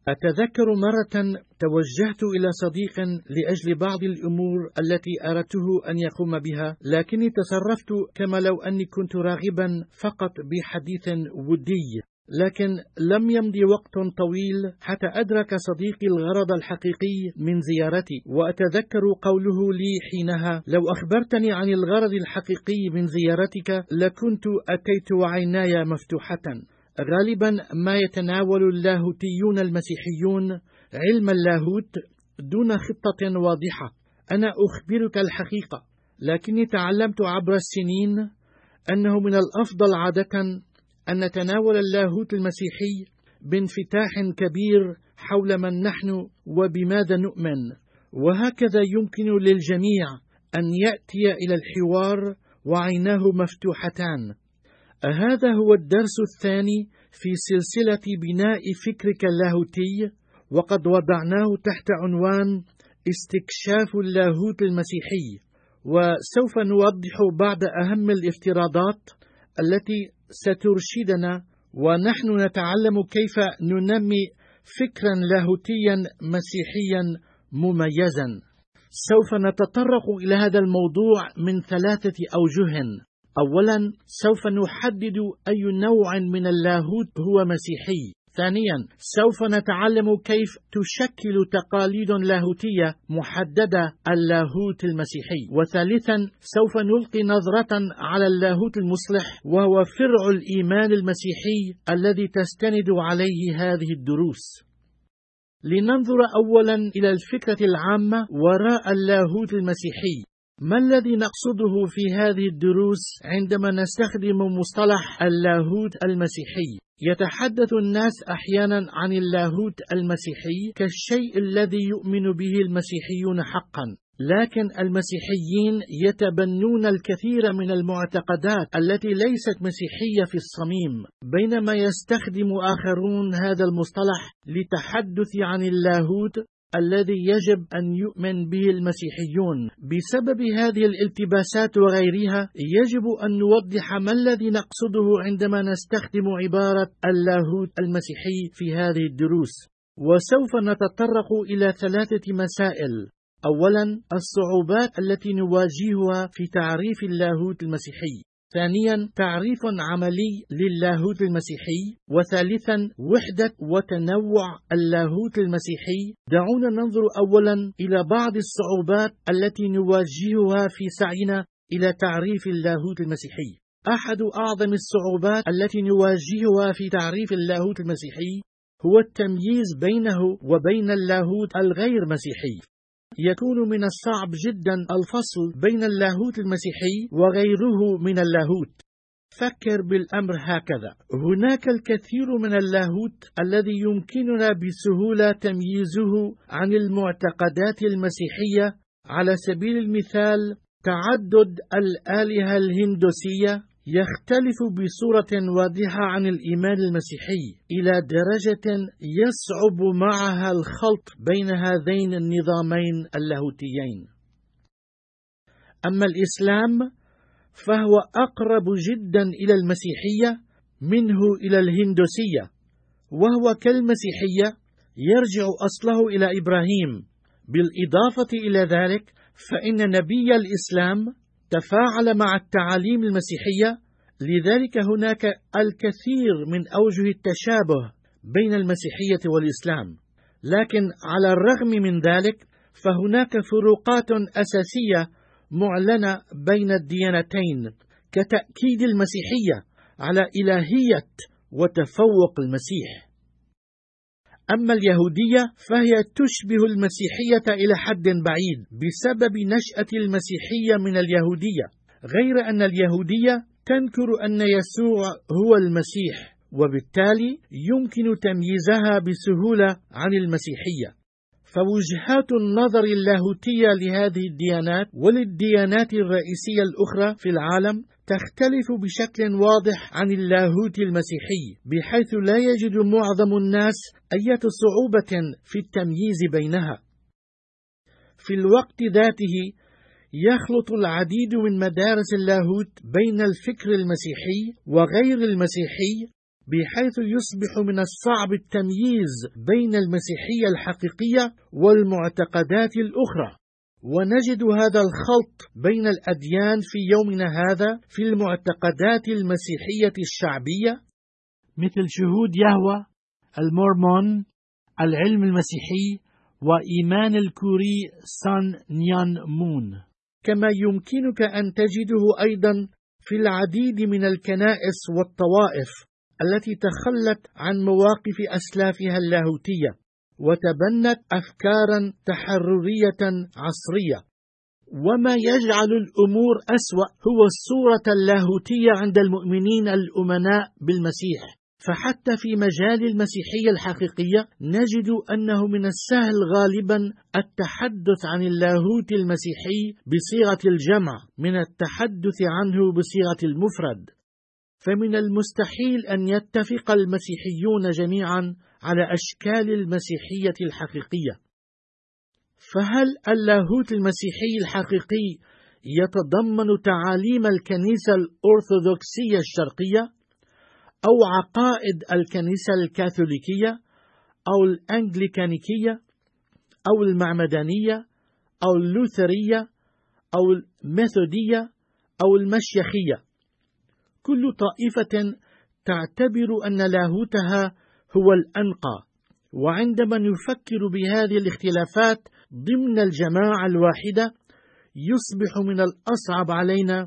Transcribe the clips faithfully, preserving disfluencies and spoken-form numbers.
أتذكر مرة توجهت إلى صديق لأجل بعض الأمور التي أردته أن يقوم بها، لكني تصرفت كما لو أني كنت راغبا فقط بحديث ودي، لكن لم يمضي وقت طويل حتى أدرك صديقي الغرض الحقيقي من زيارتي. وأتذكر قوله لي حينها: لو أخبرتني عن الغرض الحقيقي من زيارتك لكنت أتيت وعيناي مفتوحة. غالبا ما يتناول اللاهوتيون المسيحيون علم اللاهوت دون خطة واضحة. أنا أخبرك الحقيقة، لكني تعلمت عبر السنين أنه من الأفضل عادة أن نتناول اللاهوت المسيحي بانفتاح كبير حول من نحن وبماذا نؤمن، وهكذا يمكن للجميع أن يأتي إلى الحوار وعيناه مفتوحتان. هذا هو الدرس الثاني في سلسلة بناء فكرك اللاهوتي، وقد وضعناه تحت عنوان استكشاف اللاهوت المسيحي، وسوف نوضح بعض أهم الافتراضات التي سترشدنا ونحن نتعلم كيف ننمي فكرا لاهوتيا مسيحيا مميزا. سوف نتطرق إلى هذا الموضوع من ثلاثة أوجه. أولا، سوف نحدد أي نوع من اللاهوت هو مسيحي. ثانيا، سوف نتعلم كيف تشكل تقاليد لاهوتية محددة اللاهوت المسيحي. وثالثا، سوف نلقي نظرة على اللاهوت المصلح، وهو فرع الإيمان المسيحي الذي تستند عليه هذه الدروس. لننظر أولا إلى الفكرة العامة وراء اللاهوت المسيحي. ما الذي نقصده في هذه الدروس عندما نستخدم مصطلح اللاهوت المسيحي؟ يتحدث الناس أحيانا عن اللاهوت المسيحي كالشيء الذي يؤمن به المسيحيون حقا، لكن المسيحيين يتبنون الكثير من المعتقدات التي ليست مسيحية في الصميم، بينما يستخدم آخرون هذا المصطلح للتحدث عن اللاهوت الذي يجب أن يؤمن به المسيحيون. بسبب هذه الالتباسات وغيرها، يجب أن نوضح ما الذي نقصده عندما نستخدم عبارة اللاهوت المسيحي في هذه الدروس. وسوف نتطرق إلى ثلاثة مسائل. أولا، الصعوبات التي نواجهها في تعريف اللاهوت المسيحي. ثانيا، تعريف عملي للاهوت المسيحي. وثالثا، وحدة وتنوع اللاهوت المسيحي. دعونا ننظر أولا إلى بعض الصعوبات التي نواجهها في سعينا إلى تعريف اللاهوت المسيحي. أحد أعظم الصعوبات التي نواجهها في تعريف اللاهوت المسيحي هو التمييز بينه وبين اللاهوت الغير مسيحي. يكون من الصعب جدا الفصل بين اللاهوت المسيحي وغيره من اللاهوت. فكر بالأمر هكذا: هناك الكثير من اللاهوت الذي يمكننا بسهولة تمييزه عن المعتقدات المسيحية. على سبيل المثال، تعدد الآلهة الهندوسية يختلف بصورة واضحة عن الإيمان المسيحي إلى درجة يصعب معها الخلط بين هذين النظامين اللاهوتيين. أما الإسلام فهو أقرب جدا إلى المسيحية منه إلى الهندوسية، وهو كالمسيحية يرجع أصله إلى إبراهيم. بالإضافة إلى ذلك، فإن نبي الإسلام تفاعل مع التعاليم المسيحية، لذلك هناك الكثير من أوجه التشابه بين المسيحية والإسلام. لكن على الرغم من ذلك، فهناك فروقات أساسية معلنة بين الديانتين، كتأكيد المسيحية على إلهية وتفوق المسيح. أما اليهودية فهي تشبه المسيحية إلى حد بعيد بسبب نشأة المسيحية من اليهودية، غير أن اليهودية تنكر أن يسوع هو المسيح، وبالتالي يمكن تمييزها بسهولة عن المسيحية. فوجهات النظر اللاهوتية لهذه الديانات وللديانات الرئيسية الأخرى في العالم تختلف بشكل واضح عن اللاهوت المسيحي، بحيث لا يجد معظم الناس أي صعوبة في التمييز بينها. في الوقت ذاته، يخلط العديد من مدارس اللاهوت بين الفكر المسيحي وغير المسيحي بحيث يصبح من الصعب التمييز بين المسيحية الحقيقية والمعتقدات الأخرى، ونجد هذا الخلط بين الأديان في يومنا هذا في المعتقدات المسيحية الشعبية مثل شهود يهوه، المورمون، العلم المسيحي، وإيمان الكوري سان نيان مون. كما يمكنك أن تجده أيضا في العديد من الكنائس والطوائف التي تخلت عن مواقف أسلافها اللاهوتية وتبنت أفكارا تحررية عصرية. وما يجعل الأمور أسوأ هو الصورة اللاهوتية عند المؤمنين الأمناء بالمسيح. فحتى في مجال المسيحية الحقيقية نجد أنه من السهل غالبا التحدث عن اللاهوت المسيحي بصيغة الجمع من التحدث عنه بصيغة المفرد. فمن المستحيل أن يتفق المسيحيون جميعا على أشكال المسيحية الحقيقية. فهل اللاهوت المسيحي الحقيقي يتضمن تعاليم الكنيسة الأرثوذكسية الشرقية، أو عقائد الكنيسة الكاثوليكية، أو الأنجليكانيكية، أو المعمدانية، أو اللوثرية، أو الميثودية، أو المشيخية؟ كل طائفة تعتبر أن لاهوتها هو الأنقى، وعندما نفكر بهذه الاختلافات ضمن الجماعة الواحدة يصبح من الأصعب علينا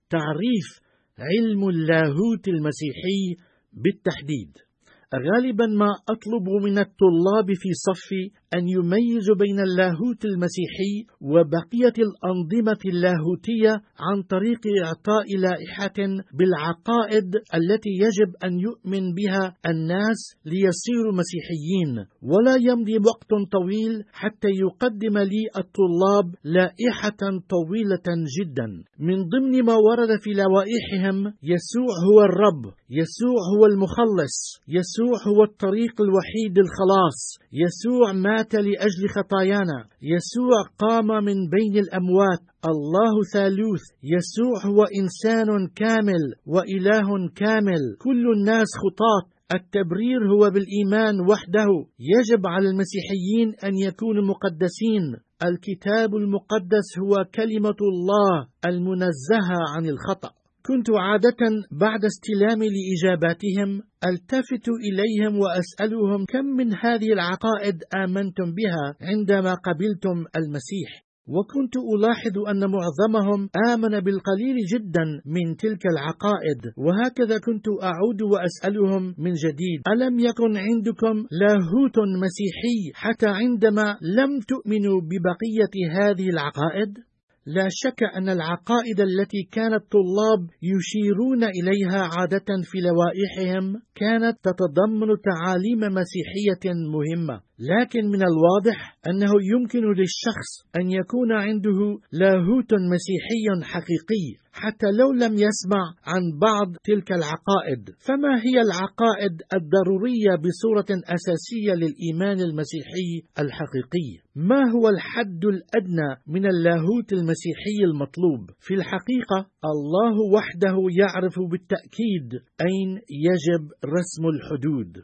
تعريف علم اللاهوت المسيحي بالتحديد. غالبا ما أطلب من الطلاب في صفي أن يميزوا بين اللاهوت المسيحي وبقية الأنظمة اللاهوتية عن طريق إعطاء لائحة بالعقائد التي يجب أن يؤمن بها الناس ليصيروا مسيحيين، ولا يمضي وقت طويل حتى يقدم لي الطلاب لائحة طويلة جدا من ضمن ما ورد في لوائحهم: يسوع هو الرب، يسوع هو المخلص، يسوع هو الطريق الوحيد للخلاص، يسوع مات لأجل خطايانا، يسوع قام من بين الأموات، الله ثالوث، يسوع هو إنسان كامل وإله كامل، كل الناس خطاة، التبرير هو بالإيمان وحده، يجب على المسيحيين أن يكونوا مقدسين، الكتاب المقدس هو كلمة الله المنزهة عن الخطأ. كنت عادة بعد استلامي لإجاباتهم ألتفت إليهم وأسألهم: كم من هذه العقائد آمنتم بها عندما قبلتم المسيح؟ وكنت ألاحظ أن معظمهم آمن بالقليل جدا من تلك العقائد، وهكذا كنت أعود وأسألهم من جديد: ألم يكن عندكم لاهوت مسيحي حتى عندما لم تؤمنوا ببقية هذه العقائد؟ لا شك أن العقائد التي كان الطلاب يشيرون إليها عادة في لوائحهم كانت تتضمن تعاليم مسيحية مهمة، لكن من الواضح أنه يمكن للشخص أن يكون عنده لاهوت مسيحي حقيقي حتى لو لم يسمع عن بعض تلك العقائد. فما هي العقائد الضرورية بصورة أساسية للإيمان المسيحي الحقيقي؟ ما هو الحد الأدنى من اللاهوت المسيحي المطلوب؟ في الحقيقة الله وحده يعرف بالتأكيد أين يجب رسم الحدود.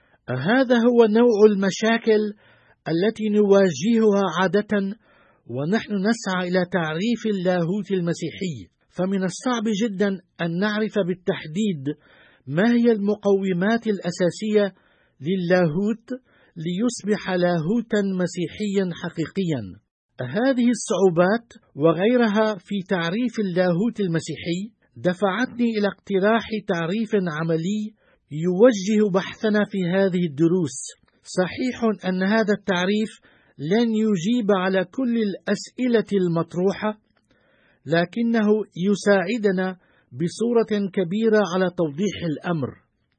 هذا هو نوع المشاكل التي نواجهها عادة ونحن نسعى إلى تعريف اللاهوت المسيحي. فمن الصعب جدا أن نعرف بالتحديد ما هي المقومات الأساسية للاهوت ليصبح لاهوتا مسيحيا حقيقيا. هذه الصعوبات وغيرها في تعريف اللاهوت المسيحي دفعتني إلى اقتراح تعريف عملي يوجه بحثنا في هذه الدروس. صحيح أن هذا التعريف لن يجيب على كل الأسئلة المطروحة، لكنه يساعدنا بصورة كبيرة على توضيح الأمر.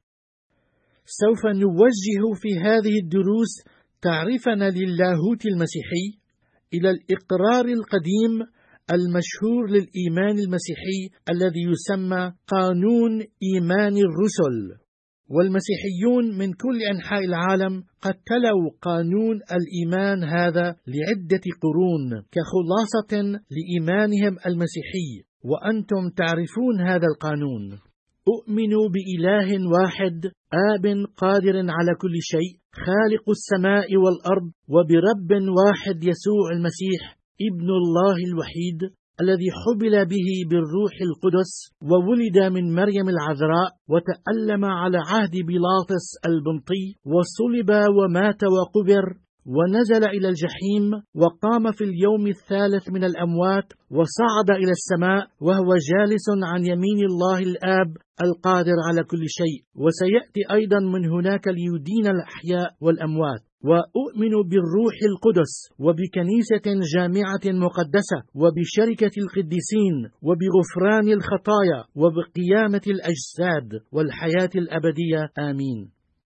سوف نوجه في هذه الدروس تعريفنا للاهوت المسيحي إلى الإقرار القديم المشهور للإيمان المسيحي الذي يسمى قانون إيمان الرسل، والمسيحيون من كل أنحاء العالم قد تلوا قانون الإيمان هذا لعدة قرون كخلاصة لإيمانهم المسيحي، وأنتم تعرفون هذا القانون. أؤمن بإله واحد آب قادر على كل شيء خالق السماء والأرض، وبرب واحد يسوع المسيح ابن الله الوحيد، الذي حبل به بالروح القدس وولد من مريم العذراء، وتألم على عهد بيلاطس البنطي، وصلب ومات وقبر، ونزل إلى الجحيم، وقام في اليوم الثالث من الأموات، وصعد إلى السماء، وهو جالس عن يمين الله الآب القادر على كل شيء، وسيأتي أيضا من هناك ليدين الأحياء والأموات. وأؤمن بالروح القدس وبكنيسة جامعة مقدسة وبشركة القديسين وبغفران الخطايا وبقيامة الأجساد والحياة الأبدية، آمين.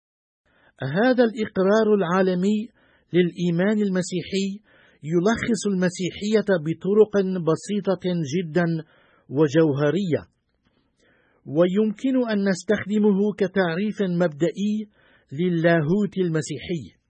هذا الإقرار العالمي للإيمان المسيحي يلخص المسيحية بطرق بسيطة جدا وجوهرية، ويمكن أن نستخدمه كتعريف مبدئي للاهوت المسيحي.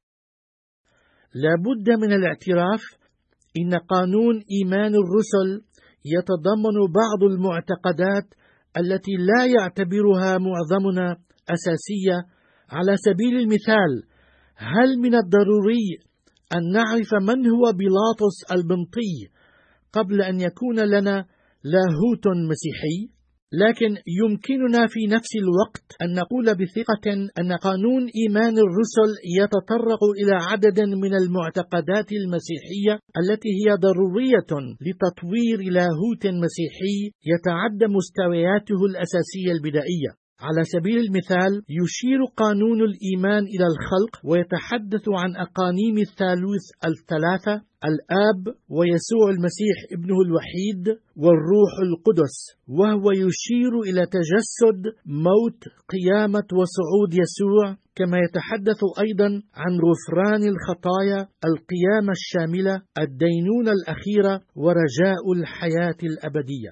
لا بد من الاعتراف إن قانون إيمان الرسل يتضمن بعض المعتقدات التي لا يعتبرها معظمنا أساسية. على سبيل المثال، هل من الضروري أن نعرف من هو بيلاطس البنطي قبل أن يكون لنا لاهوت مسيحي؟ لكن يمكننا في نفس الوقت أن نقول بثقة أن قانون إيمان الرسل يتطرق إلى عدد من المعتقدات المسيحية التي هي ضرورية لتطوير لاهوت مسيحي يتعدى مستوياته الأساسية البدائية. على سبيل المثال، يشير قانون الإيمان إلى الخلق، ويتحدث عن أقانيم الثالوث الثلاثة: الآب ويسوع المسيح ابنه الوحيد والروح القدس، وهو يشير إلى تجسد، موت، قيامة وصعود يسوع، كما يتحدث أيضا عن غفران الخطايا، القيامة الشاملة، الدينونة الأخيرة، ورجاء الحياة الأبدية.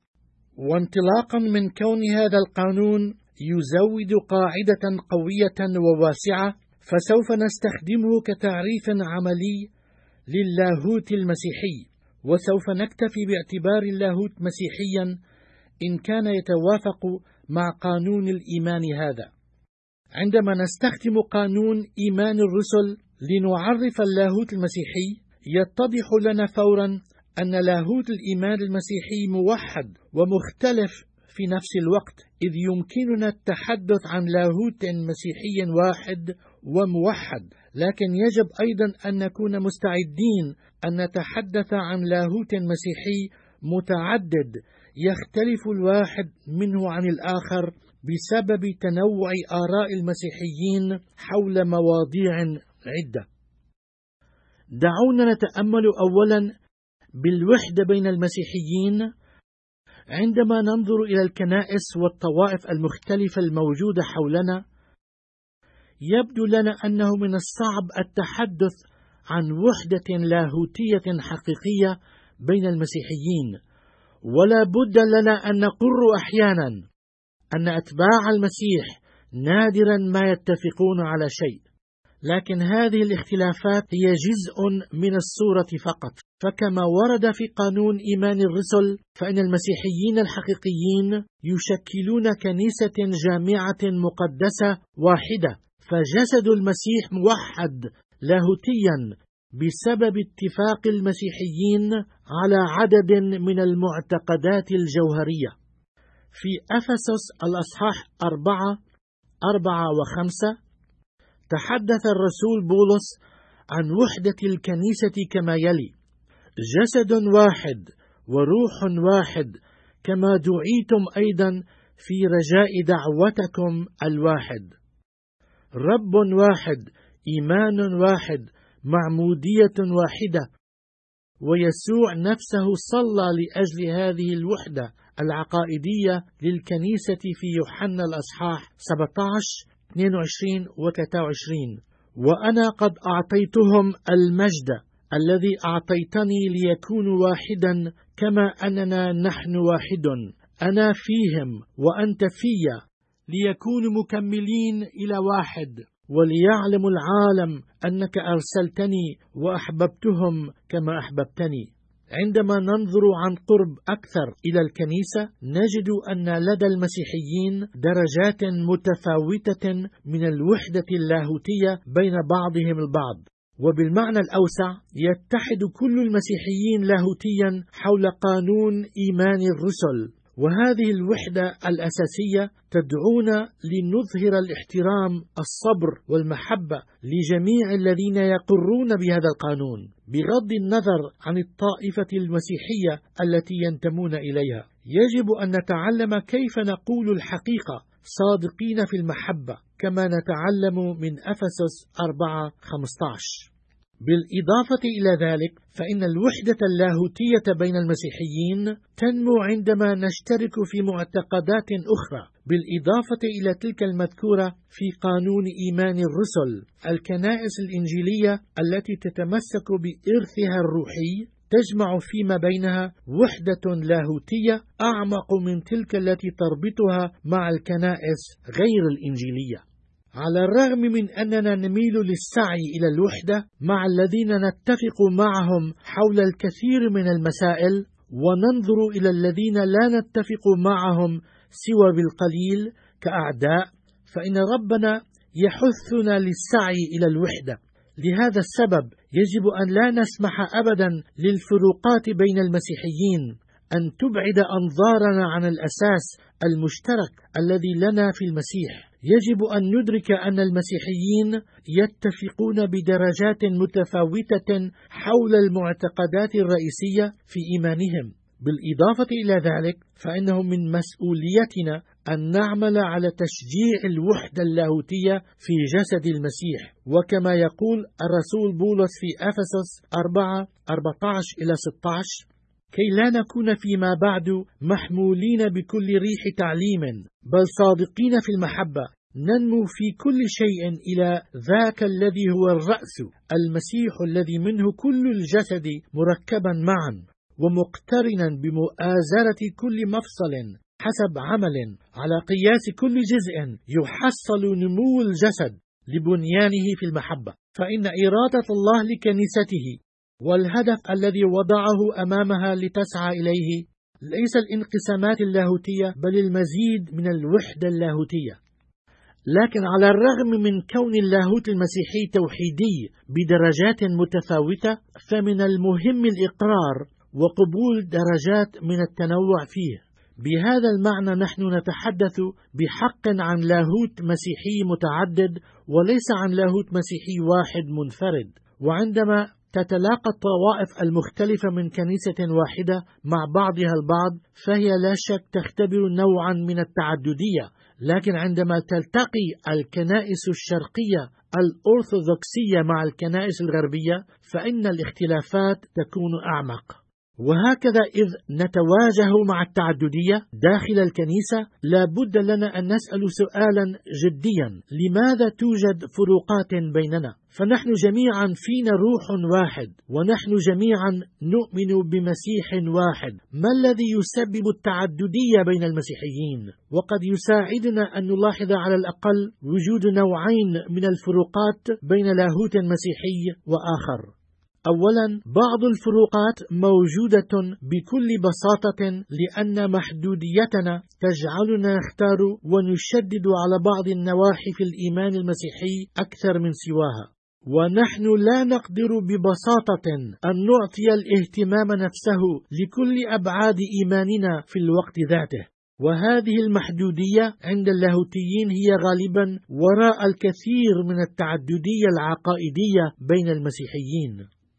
وانطلاقا من كون هذا القانون يزود قاعدة قوية وواسعة، فسوف نستخدمه كتعريف عملي للاهوت المسيحي، وسوف نكتفي باعتبار اللاهوت مسيحيا إن كان يتوافق مع قانون الإيمان هذا. عندما نستخدم قانون إيمان الرسل لنعرف اللاهوت المسيحي، يتضح لنا فورا أن لاهوت الإيمان المسيحي موحد ومختلف في نفس الوقت، إذ يمكننا التحدث عن لاهوت مسيحي واحد وموحد، لكن يجب أيضا أن نكون مستعدين أن نتحدث عن لاهوت مسيحي متعدد يختلف الواحد منه عن الآخر بسبب تنوع آراء المسيحيين حول مواضيع عدة. دعونا نتأمل أولا بالوحدة بين المسيحيين. عندما ننظر إلى الكنائس والطوائف المختلفة الموجودة حولنا، يبدو لنا أنه من الصعب التحدث عن وحدة لاهوتية حقيقية بين المسيحيين، ولا بد لنا أن نقر أحيانا أن أتباع المسيح نادرا ما يتفقون على شيء، لكن هذه الاختلافات هي جزء من الصورة فقط. فكما ورد في قانون إيمان الرسل، فإن المسيحيين الحقيقيين يشكلون كنيسة جامعة مقدسة واحدة، فجسد المسيح موحد لاهوتيا بسبب اتفاق المسيحيين على عدد من المعتقدات الجوهرية. في أفسس الأصحاح أربعة أربعة وخمسة تحدث الرسول بولس عن وحدة الكنيسة كما يلي: جسد واحد وروح واحد، كما دعيتم أيضا في رجاء دعوتكم الواحد، رب واحد، إيمان واحد، معمودية واحدة، ويسوع نفسه صلى لأجل هذه الوحدة العقائدية للكنيسة في يوحنا الأصحاح سبعة عشر اثنين وعشرين و ثلاثة وعشرين: وأنا قد أعطيتهم المجد الذي أعطيتني ليكونوا واحدا كما أننا نحن واحد، أنا فيهم وأنت فيا، ليكونوا مكملين إلى واحد، وليعلم العالم أنك أرسلتني وأحببتهم كما أحببتني. عندما ننظر عن قرب أكثر إلى الكنيسة نجد أن لدى المسيحيين درجات متفاوتة من الوحدة اللاهوتية بين بعضهم البعض، وبالمعنى الأوسع يتحد كل المسيحيين لاهوتيا حول قانون إيمان الرسل. وهذه الوحدة الأساسية تدعونا لنظهر الاحترام، الصبر والمحبة لجميع الذين يقرون بهذا القانون بغض النظر عن الطائفة المسيحية التي ينتمون إليها. يجب أن نتعلم كيف نقول الحقيقة صادقين في المحبة كما نتعلم من أفسس أربعة خمسة عشر. بالإضافة إلى ذلك فإن الوحدة اللاهوتية بين المسيحيين تنمو عندما نشترك في معتقدات أخرى بالإضافة إلى تلك المذكورة في قانون إيمان الرسل. الكنائس الإنجيلية التي تتمسك بإرثها الروحي تجمع فيما بينها وحدة لاهوتية أعمق من تلك التي تربطها مع الكنائس غير الإنجيلية. على الرغم من أننا نميل للسعي إلى الوحدة مع الذين نتفق معهم حول الكثير من المسائل، وننظر إلى الذين لا نتفق معهم سوى بالقليل كأعداء، فإن ربنا يحثنا للسعي إلى الوحدة. لهذا السبب يجب أن لا نسمح أبدا للفروقات بين المسيحيين أن تبعد أنظارنا عن الأساس المشترك الذي لنا في المسيح. يجب أن ندرك أن المسيحيين يتفقون بدرجات متفاوتة حول المعتقدات الرئيسية في إيمانهم. بالإضافة إلى ذلك فإنه من مسؤوليتنا أن نعمل على تشجيع الوحدة اللاهوتية في جسد المسيح، وكما يقول الرسول بولس في أفسس أربعة أربعة عشر إلى ستة عشر: كي لا نكون فيما بعد محمولين بكل ريح تعليم، بل صادقين في المحبة، ننمو في كل شيء إلى ذاك الذي هو الرأس، المسيح الذي منه كل الجسد مركبا معا ومقترنا بمؤازرة كل مفصل حسب عمل على قياس كل جزء يحصل نمو الجسد لبنيانه في المحبة. فإن إرادة الله لكنيسته والهدف الذي وضعه أمامها لتسعى إليه ليس الانقسامات اللاهوتية بل المزيد من الوحدة اللاهوتية. لكن على الرغم من كون اللاهوت المسيحي توحيدي بدرجات متفاوتة، فمن المهم الإقرار وقبول درجات من التنوع فيه. بهذا المعنى نحن نتحدث بحق عن لاهوت مسيحي متعدد وليس عن لاهوت مسيحي واحد منفرد. وعندما تتلاقى الطوائف المختلفة من كنيسة واحدة مع بعضها البعض فهي لا شك تختبر نوعا من التعددية، لكن عندما تلتقي الكنائس الشرقية الأرثوذكسية مع الكنائس الغربية فإن الاختلافات تكون أعمق. وهكذا إذ نتواجه مع التعددية داخل الكنيسة لا بد لنا أن نسأل سؤالا جديا: لماذا توجد فروقات بيننا؟ فنحن جميعا فينا روح واحد، ونحن جميعا نؤمن بمسيح واحد. ما الذي يسبب التعددية بين المسيحيين؟ وقد يساعدنا أن نلاحظ على الأقل وجود نوعين من الفروقات بين لاهوت مسيحي وآخر. أولا، بعض الفروقات موجودة بكل بساطة لأن محدوديتنا تجعلنا نختار ونشدد على بعض النواحي في الإيمان المسيحي أكثر من سواها، ونحن لا نقدر ببساطة أن نعطي الاهتمام نفسه لكل أبعاد إيماننا في الوقت ذاته. وهذه المحدودية عند اللاهوتيين هي غالبا وراء الكثير من التعددية العقائدية بين المسيحيين.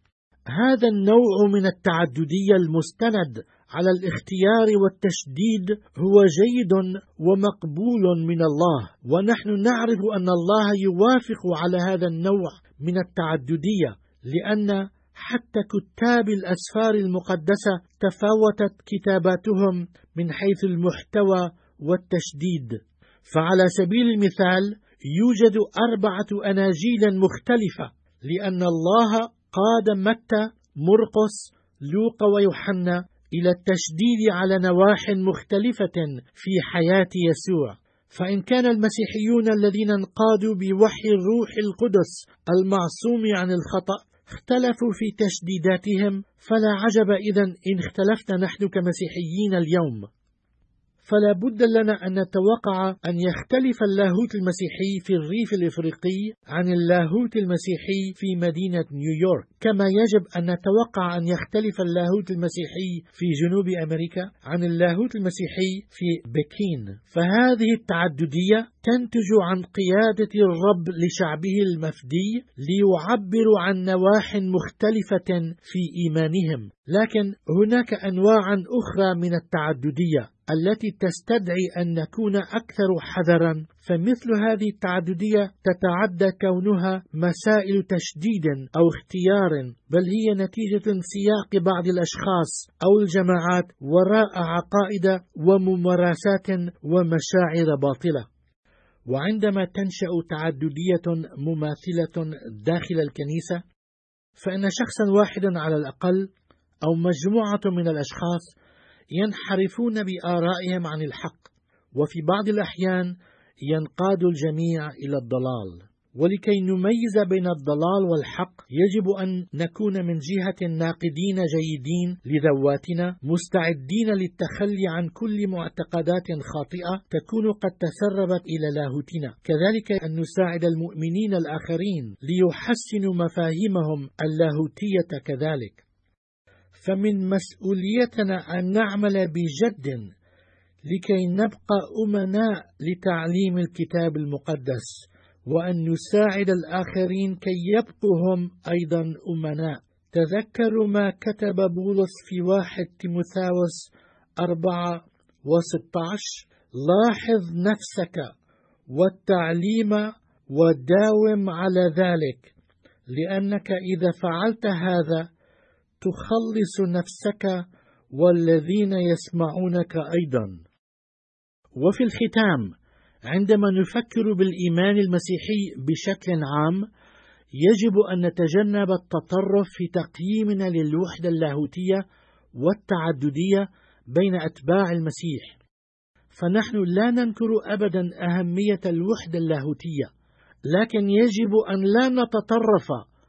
هذا النوع من التعددية المستند على الاختيار والتشديد هو جيد ومقبول من الله، ونحن نعرف أن الله يوافق على هذا النوع من التعددية، لأن حتى كتاب الأسفار المقدسة تفاوتت كتاباتهم من حيث المحتوى والتشديد. فعلى سبيل المثال يوجد أربعة أناجيل مختلفة، لأن الله قاد متى، مرقس، لوقا ويوحنا إلى التشديد على نواح مختلفة في حياة يسوع. فإن كان المسيحيون الذين انقادوا بوحي الروح القدس المعصوم عن الخطأ اختلفوا في تشديداتهم، فلا عجب إذن إن اختلفنا نحن كمسيحيين اليوم. فلا بد لنا أن نتوقع أن يختلف اللاهوت المسيحي في الريف الإفريقي عن اللاهوت المسيحي في مدينة نيويورك، كما يجب أن نتوقع أن يختلف اللاهوت المسيحي في جنوب أمريكا عن اللاهوت المسيحي في بكين. فهذه التعددية تنتج عن قيادة الرب لشعبه المفدي ليعبروا عن نواح مختلفة في إيمانهم، لكن هناك أنواع أخرى من التعددية التي تستدعي أن نكون أكثر حذرا. فمثل هذه التعددية تتعدى كونها مسائل تشديد أو اختيار، بل هي نتيجة سياق بعض الأشخاص أو الجماعات وراء عقائد وممارسات ومشاعر باطلة. وعندما تنشأ تعددية مماثلة داخل الكنيسة، فإن شخصا واحدا على الأقل أو مجموعة من الأشخاص ينحرفون بآرائهم عن الحق، وفي بعض الأحيان ينقاد الجميع إلى الضلال. ولكي نميز بين الضلال والحق يجب أن نكون من جهة ناقدين جيدين لذواتنا، مستعدين للتخلي عن كل معتقدات خاطئة تكون قد تسربت إلى لاهوتنا، كذلك أن نساعد المؤمنين الآخرين ليحسنوا مفاهيمهم اللاهوتية كذلك. فمن مسؤوليتنا أن نعمل بجد لكي نبقى أمناء لتعليم الكتاب المقدس، وأن نساعد الآخرين كي يبقوا هم أيضا أمناء. تذكروا ما كتب بولس في واحد تيموثاوس أربعة وستة عشر: لاحظ نفسك والتعليم وداوم على ذلك، لأنك إذا فعلت هذا تخلص نفسك والذين يسمعونك أيضا. وفي الختام، عندما نفكر بالإيمان المسيحي بشكل عام، يجب أن نتجنب التطرف في تقييمنا للوحدة اللاهوتية والتعددية بين أتباع المسيح. فنحن لا ننكر أبدا أهمية الوحدة اللاهوتية، لكن يجب أن لا نتطرف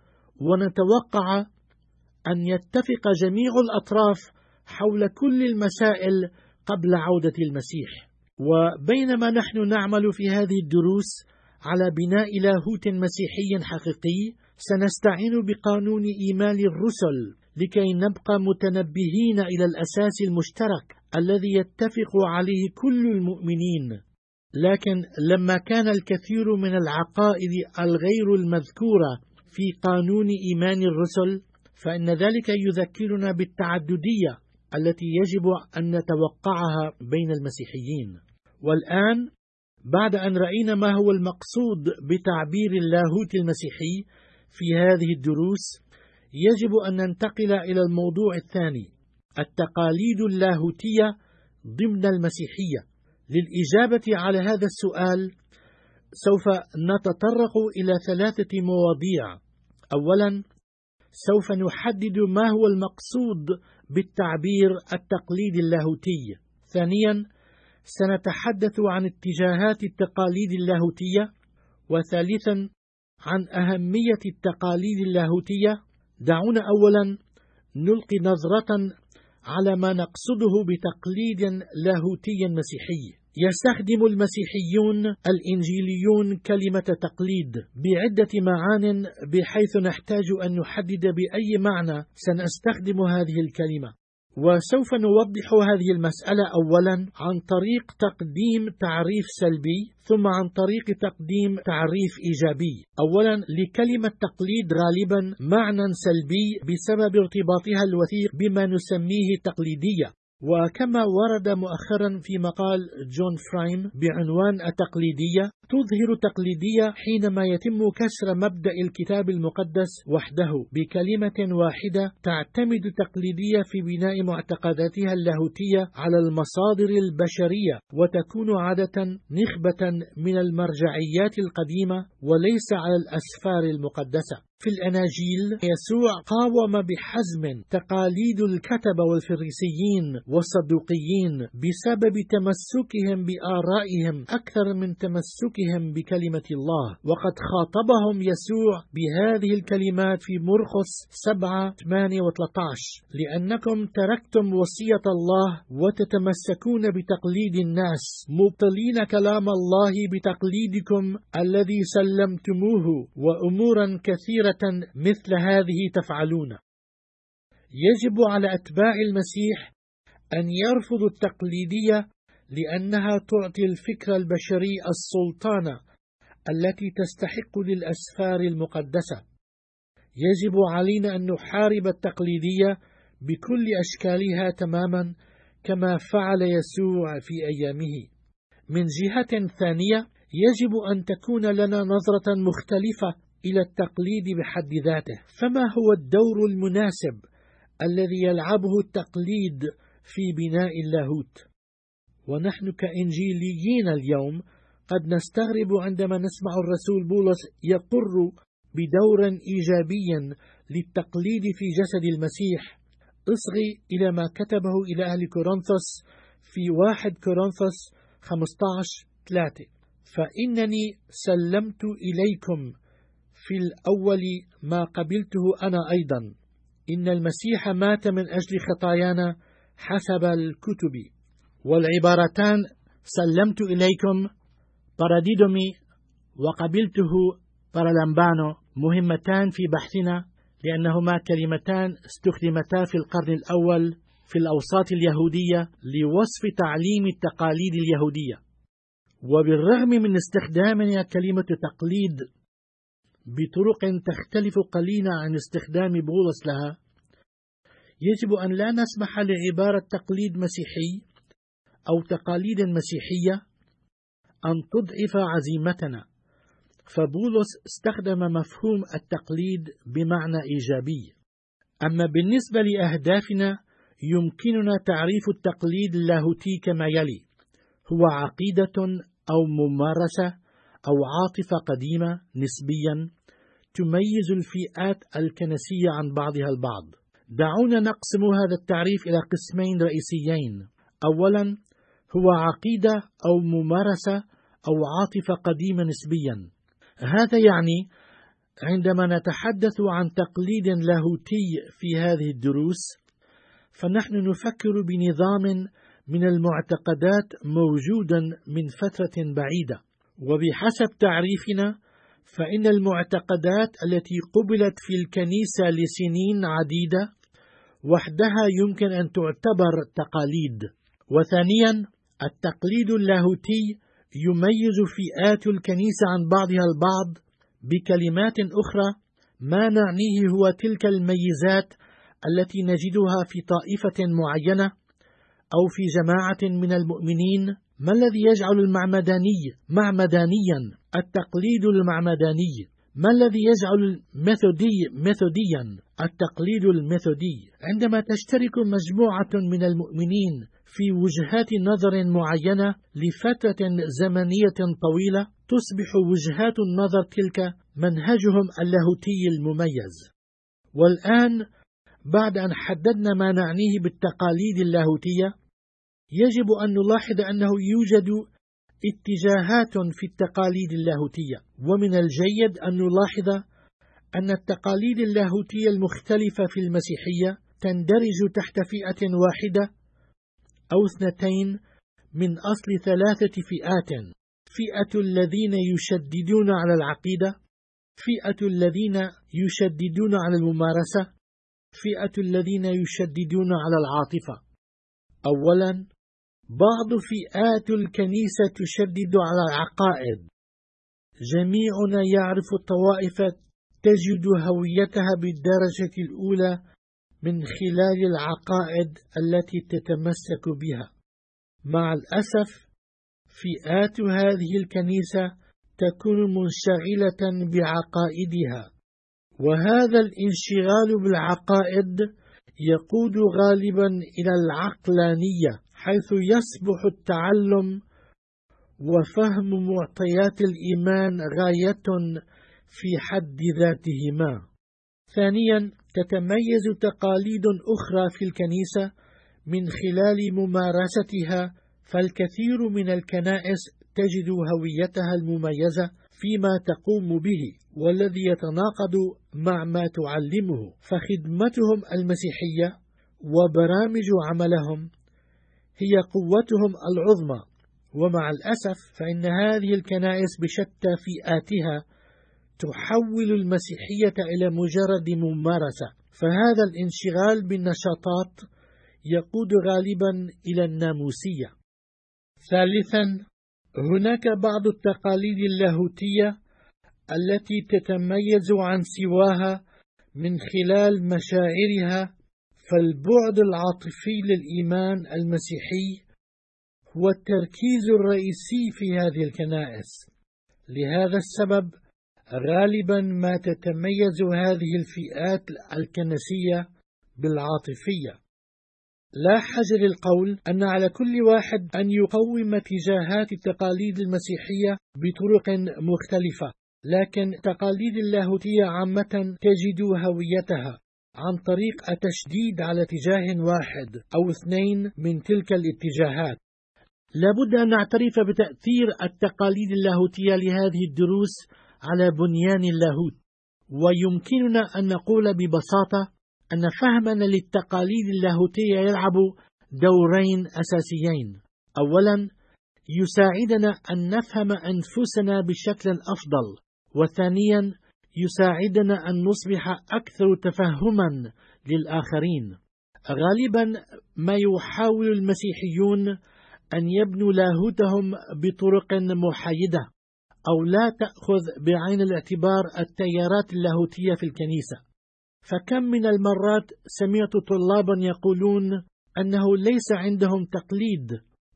ونتوقع أن يتفق جميع الأطراف حول كل المسائل قبل عودة المسيح. وبينما نحن نعمل في هذه الدروس على بناء لاهوت مسيحي حقيقي، سنستعين بقانون إيمان الرسل لكي نبقى متنبهين إلى الأساس المشترك الذي يتفق عليه كل المؤمنين. لكن لما كان الكثير من العقائد الغير المذكورة في قانون إيمان الرسل، فإن ذلك يذكرنا بالتعددية التي يجب أن نتوقعها بين المسيحيين. والآن بعد أن رأينا ما هو المقصود بتعبير اللاهوت المسيحي في هذه الدروس، يجب أن ننتقل إلى الموضوع الثاني: التقاليد اللاهوتية ضمن المسيحية. للإجابة على هذا السؤال سوف نتطرق إلى ثلاثة مواضيع. أولا، سوف نحدد ما هو المقصود بالتعبير التقليد اللاهوتي. ثانيا، سنتحدث عن اتجاهات التقاليد اللاهوتية. وثالثا، عن أهمية التقاليد اللاهوتية. دعونا أولا نلقي نظرة على ما نقصده بتقليد لاهوتي مسيحي. يستخدم المسيحيون الإنجيليون كلمة تقليد بعدة معان، بحيث نحتاج أن نحدد بأي معنى سنستخدم هذه الكلمة. وسوف نوضح هذه المسألة أولا عن طريق تقديم تعريف سلبي، ثم عن طريق تقديم تعريف إيجابي. أولا، لكلمة تقليد غالبا معنى سلبي بسبب ارتباطها الوثيق بما نسميه تقليدية، وكما ورد مؤخرا في مقال جون فرايم بعنوان التقليدية، تظهر تقليدية حينما يتم كسر مبدأ الكتاب المقدس وحده بكلمة واحدة. تعتمد تقليدية في بناء معتقداتها اللاهوتية على المصادر البشرية، وتكون عادة نخبة من المرجعيات القديمة وليس على الأسفار المقدسة. في الأناجيل يسوع قاوم بحزم تقاليد الكتبة والفريسيين والصدوقيين بسبب تمسكهم بآرائهم أكثر من تمسكهم بكلمة الله، وقد خاطبهم يسوع بهذه الكلمات في مرقس سبعة ثمانية وثلاثة عشر: لأنكم تركتم وصية الله وتتمسكون بتقليد الناس، مبطلين كلام الله بتقليدكم الذي سلمتموه، وأمورا كثيرة مثل هذه تفعلون. يجب على أتباع المسيح أن يرفضوا التقليدية، لأنها تعطي الفكر البشري السلطان التي تستحق للأسفار المقدسة. يجب علينا أن نحارب التقليدية بكل أشكالها تماما كما فعل يسوع في أيامه. من جهة ثانية، يجب أن تكون لنا نظرة مختلفة إلى التقليد بحد ذاته. فما هو الدور المناسب الذي يلعبه التقليد في بناء اللاهوت؟ ونحن كإنجيليين اليوم قد نستغرب عندما نسمع الرسول بولس يقر بدور إيجابي للتقليد في جسد المسيح. اصغي إلى ما كتبه إلى أهل كورنثوس في واحد كورنثوس خمسة عشر ثلاثة: فإنني سلمت إليكم في الأول ما قبلته أنا أيضا، إن المسيح مات من أجل خطايانا حسب الكتب. والعبارتان سلمت إليكم باراديدومي وقبلته بارالامبانو مهمتان في بحثنا، لأنهما كلمتان استخدمتا في القرن الأول في الأوساط اليهودية لوصف تعليم التقاليد اليهودية. وبالرغم من استخدامنا كلمة تقليد بطرق تختلف قليلا عن استخدام بولس لها، يجب أن لا نسمح لعبارة تقليد مسيحي أو تقاليد مسيحية أن تضعف عزيمتنا، فبولس استخدم مفهوم التقليد بمعنى إيجابي. أما بالنسبة لأهدافنا، يمكننا تعريف التقليد اللاهوتي كما يلي: هو عقيدة أو ممارسة أو عاطفة قديمة نسبيا تميز الفئات الكنسية عن بعضها البعض. دعونا نقسم هذا التعريف إلى قسمين رئيسيين. أولا، هو عقيدة أو ممارسة أو عاطفة قديمة نسبيا. هذا يعني عندما نتحدث عن تقليد لاهوتي في هذه الدروس، فنحن نفكر بنظام من المعتقدات موجودا من فترة بعيدة. وبحسب تعريفنا، فإن المعتقدات التي قبلت في الكنيسة لسنين عديدة وحدها يمكن أن تعتبر تقاليد. وثانيا، التقليد اللاهوتي يميز فئات الكنيسة عن بعضها البعض. بكلمات أخرى، ما نعنيه هو تلك الميزات التي نجدها في طائفة معينة أو في جماعة من المؤمنين. ما الذي يجعل المعمداني معمدانيا؟ التقليد المعمداني. ما الذي يجعل الميثودي ميثوديا؟ التقليد الميثودي. عندما تشترك مجموعة من المؤمنين في وجهات نظر معينة لفترة زمنية طويلة، تصبح وجهات النظر تلك منهجهم اللاهوتي المميز. والآن بعد أن حددنا ما نعنيه بالتقاليد اللاهوتية، يجب أن نلاحظ أنه يوجد اتجاهات في التقاليد اللاهوتية. ومن الجيد أن نلاحظ أن التقاليد اللاهوتية المختلفة في المسيحية تندرج تحت فئة واحدة أو اثنتين من أصل ثلاثة فئات: فئة الذين يشددون على العقيدة، فئة الذين يشددون على الممارسة، فئة الذين يشددون على العاطفة. أولا، بعض فئات الكنيسة تشدد على العقائد. جميعنا يعرف الطوائف تجد هويتها بالدرجة الأولى من خلال العقائد التي تتمسك بها. مع الأسف، فئات هذه الكنيسة تكون منشغلة بعقائدها، وهذا الانشغال بالعقائد يقود غالبا إلى العقلانية، حيث يصبح التعلم وفهم معطيات الإيمان غاية في حد ذاتهما. ثانيا، تتميز تقاليد أخرى في الكنيسة من خلال ممارستها، فالكثير من الكنائس تجد هويتها المميزة فيما تقوم به والذي يتناقض مع ما تعلمه، فخدمتهم المسيحية وبرامج عملهم هي قوتهم العظمى. ومع الأسف فإن هذه الكنائس بشتى فئاتها تحول المسيحية إلى مجرد ممارسة، فهذا الانشغال بالنشاطات يقود غالبا إلى الناموسية. ثالثا، هناك بعض التقاليد اللاهوتية التي تتميز عن سواها من خلال مشاعرها، فالبعد العاطفي للإيمان المسيحي هو التركيز الرئيسي في هذه الكنائس. لهذا السبب غالبا ما تتميز هذه الفئات الكنسية بالعاطفية. لا حجر القول أن على كل واحد أن يقوم تجاهات التقاليد المسيحية بطرق مختلفة، لكن تقاليد اللاهوتية عامة تجد هويتها عن طريق التشديد على اتجاه واحد أو اثنين من تلك الاتجاهات. لابد أن نعترف بتأثير التقاليد اللاهوتية لهذه الدروس على بنيان اللاهوت، ويمكننا أن نقول ببساطة أن فهمنا للتقاليد اللاهوتية يلعب دورين أساسيين. أولا، يساعدنا أن نفهم أنفسنا بشكل أفضل، وثانيا يساعدنا أن نصبح أكثر تفهما للآخرين. غالبا ما يحاول المسيحيون أن يبنوا لاهوتهم بطرق محايدة أو لا تأخذ بعين الاعتبار التيارات اللاهوتية في الكنيسة. فكم من المرات سمعت طلابا يقولون أنه ليس عندهم تقليد،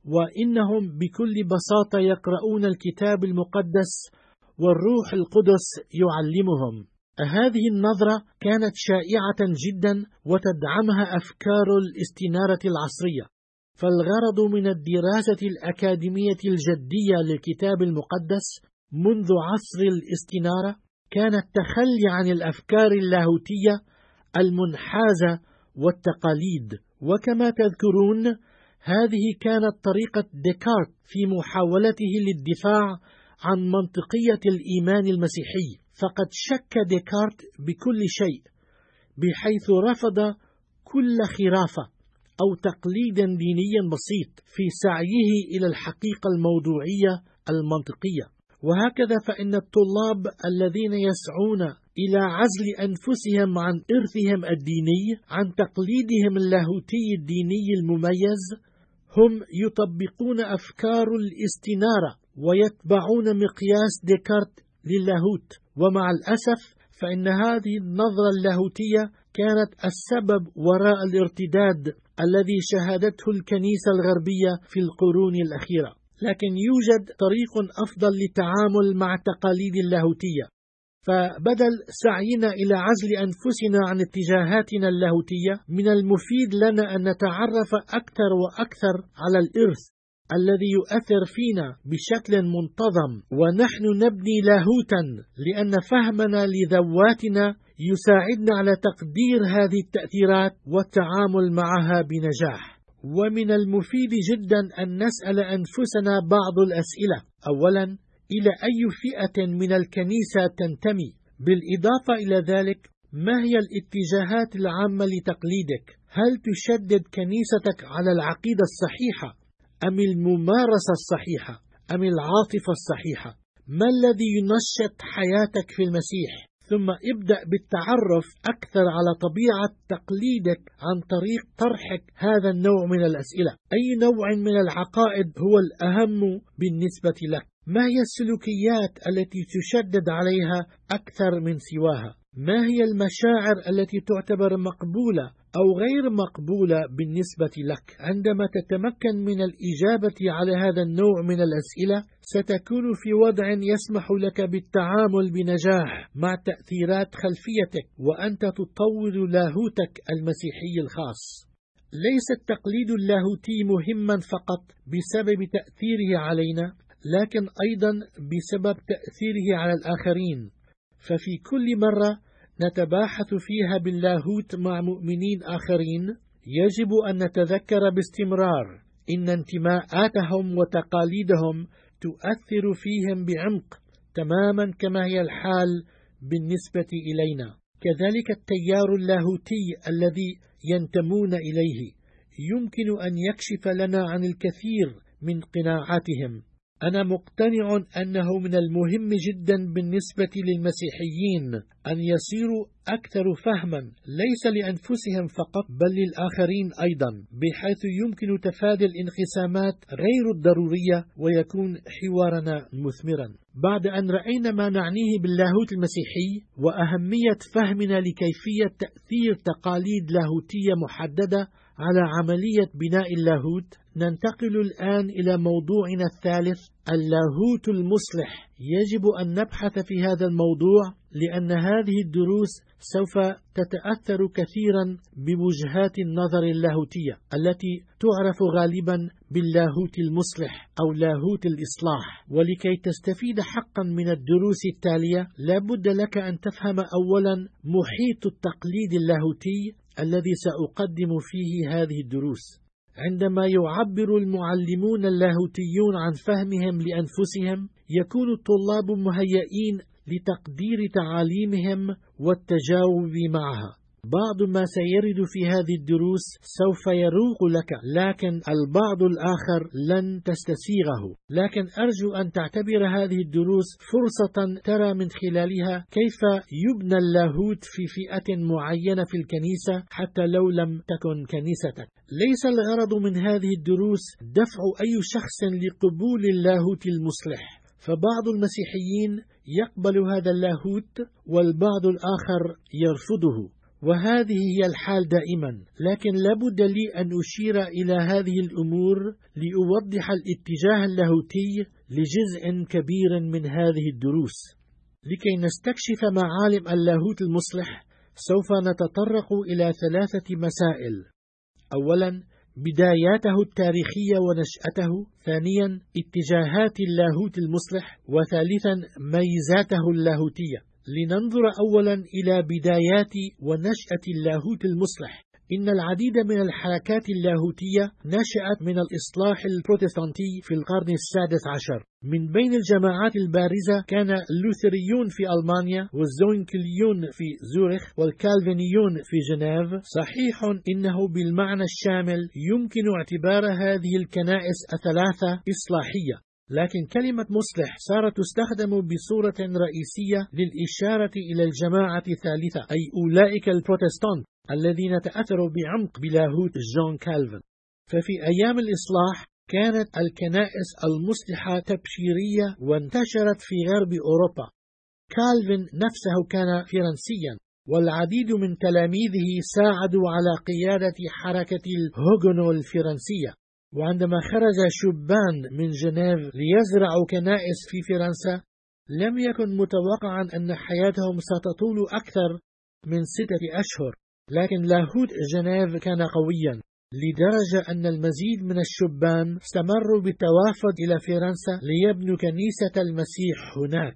وإنهم بكل بساطة يقرؤون الكتاب المقدس والروح القدس يعلمهم. هذه النظرة كانت شائعة جدا وتدعمها أفكار الاستنارة العصرية، فالغرض من الدراسة الأكاديمية الجدية للكتاب المقدس منذ عصر الاستنارة كان التخلي عن الأفكار اللاهوتية المنحازة والتقاليد. وكما تذكرون، هذه كانت طريقة ديكارت في محاولته للدفاع عن منطقية الإيمان المسيحي، فقد شك ديكارت بكل شيء، بحيث رفض كل خرافة أو تقليدا دينيا بسيط في سعيه إلى الحقيقة الموضوعية المنطقية. وهكذا فإن الطلاب الذين يسعون إلى عزل أنفسهم عن إرثهم الديني عن تقليدهم اللاهوتي الديني المميز هم يطبقون أفكار الاستنارة ويتبعون مقياس ديكارت للاهوت. ومع الأسف فإن هذه النظرة اللاهوتية كانت السبب وراء الارتداد الذي شهدته الكنيسة الغربية في القرون الأخيرة. لكن يوجد طريق أفضل للتعامل مع التقاليد اللاهوتية، فبدل سعينا إلى عزل أنفسنا عن اتجاهاتنا اللاهوتية، من المفيد لنا أن نتعرف أكثر وأكثر على الإرث الذي يؤثر فينا بشكل منتظم، ونحن نبني لاهوتا، لأن فهمنا لذواتنا يساعدنا على تقدير هذه التأثيرات والتعامل معها بنجاح. ومن المفيد جدا أن نسأل أنفسنا بعض الأسئلة. أولا، إلى أي فئة من الكنيسة تنتمي؟ بالإضافة إلى ذلك، ما هي الاتجاهات العامة لتقليدك؟ هل تشدد كنيستك على العقيدة الصحيحة أم الممارسة الصحيحة أم العاطفة الصحيحة؟ ما الذي ينشط حياتك في المسيح؟ ثم ابدأ بالتعرف أكثر على طبيعة تقليدك عن طريق طرحك هذا النوع من الأسئلة. أي نوع من العقائد هو الأهم بالنسبة لك؟ ما هي السلوكيات التي تشدد عليها أكثر من سواها؟ ما هي المشاعر التي تعتبر مقبولة أو غير مقبولة بالنسبة لك؟ عندما تتمكن من الإجابة على هذا النوع من الأسئلة، ستكون في وضع يسمح لك بالتعامل بنجاح مع تأثيرات خلفيتك، وأنت تطور لاهوتك المسيحي الخاص. ليس التقليد اللاهوتي مهما فقط بسبب تأثيره علينا، لكن أيضا بسبب تأثيره على الآخرين. ففي كل مرة نتباحث فيها باللاهوت مع مؤمنين آخرين يجب أن نتذكر باستمرار إن انتماءاتهم وتقاليدهم تؤثر فيهم بعمق تماما كما هي الحال بالنسبة إلينا. كذلك التيار اللاهوتي الذي ينتمون إليه يمكن أن يكشف لنا عن الكثير من قناعاتهم. أنا مقتنع أنه من المهم جدا بالنسبة للمسيحيين أن يصيروا أكثر فهما ليس لأنفسهم فقط بل للآخرين أيضا، بحيث يمكن تفادي الانقسامات غير الضرورية ويكون حوارنا مثمرا. بعد أن رأينا ما نعنيه باللاهوت المسيحي وأهمية فهمنا لكيفية تأثير تقاليد لاهوتية محددة على عملية بناء اللاهوت، ننتقل الآن إلى موضوعنا الثالث، اللاهوت المصلح. يجب أن نبحث في هذا الموضوع لأن هذه الدروس سوف تتأثر كثيرا بوجهات النظر اللاهوتية التي تعرف غالبا باللاهوت المصلح أو لاهوت الإصلاح. ولكي تستفيد حقا من الدروس التالية لابد لك أن تفهم أولا محيط التقليد اللاهوتي الذي سأقدم فيه هذه الدروس. عندما يعبر المعلمون اللاهوتيون عن فهمهم لأنفسهم يكون الطلاب مهيئين لتقدير تعاليمهم والتجاوب معها. بعض ما سيرد في هذه الدروس سوف يروق لك، لكن البعض الآخر لن تستسيغه. لكن أرجو أن تعتبر هذه الدروس فرصة ترى من خلالها كيف يبنى اللاهوت في فئة معينة في الكنيسة حتى لو لم تكن كنيستك. ليس الغرض من هذه الدروس دفع أي شخص لقبول اللاهوت المصلح، فبعض المسيحيين يقبل هذا اللاهوت والبعض الآخر يرفضه، وهذه هي الحال دائما. لكن لابد لي أن أشير إلى هذه الأمور لأوضح الاتجاه اللاهوتي لجزء كبير من هذه الدروس. لكي نستكشف معالم اللاهوت المصلح سوف نتطرق إلى ثلاثة مسائل: أولا بداياته التاريخية ونشأته، ثانيا اتجاهات اللاهوت المصلح، وثالثا ميزاته اللاهوتية. لننظر أولا إلى بدايات ونشأة اللاهوت المصلح. إن العديد من الحركات اللاهوتية نشأت من الإصلاح البروتستانتي في القرن السادس عشر. من بين الجماعات البارزة كان اللوثريون في ألمانيا، والزوينكليون في زورخ، والكالفينيون في جنيف. صحيح إنه بالمعنى الشامل يمكن اعتبار هذه الكنائس الثلاثة إصلاحية، لكن كلمة مصلح صارت تستخدم بصورة رئيسية للإشارة إلى الجماعة الثالثة، أي أولئك البروتستانت الذين تأثروا بعمق بلاهوت جون كالفن. ففي أيام الإصلاح كانت الكنائس المصلحة تبشيرية وانتشرت في غرب أوروبا. كالفن نفسه كان فرنسيا، والعديد من تلاميذه ساعدوا على قيادة حركة الهوغونو الفرنسية. وعندما خرج شبان من جنيف ليزرعوا كنائس في فرنسا لم يكن متوقعا أن حياتهم ستطول أكثر من ستة أشهر، لكن لاهوت جنيف كان قويا لدرجة أن المزيد من الشبان استمروا بالتوافد إلى فرنسا ليبنوا كنيسة المسيح هناك.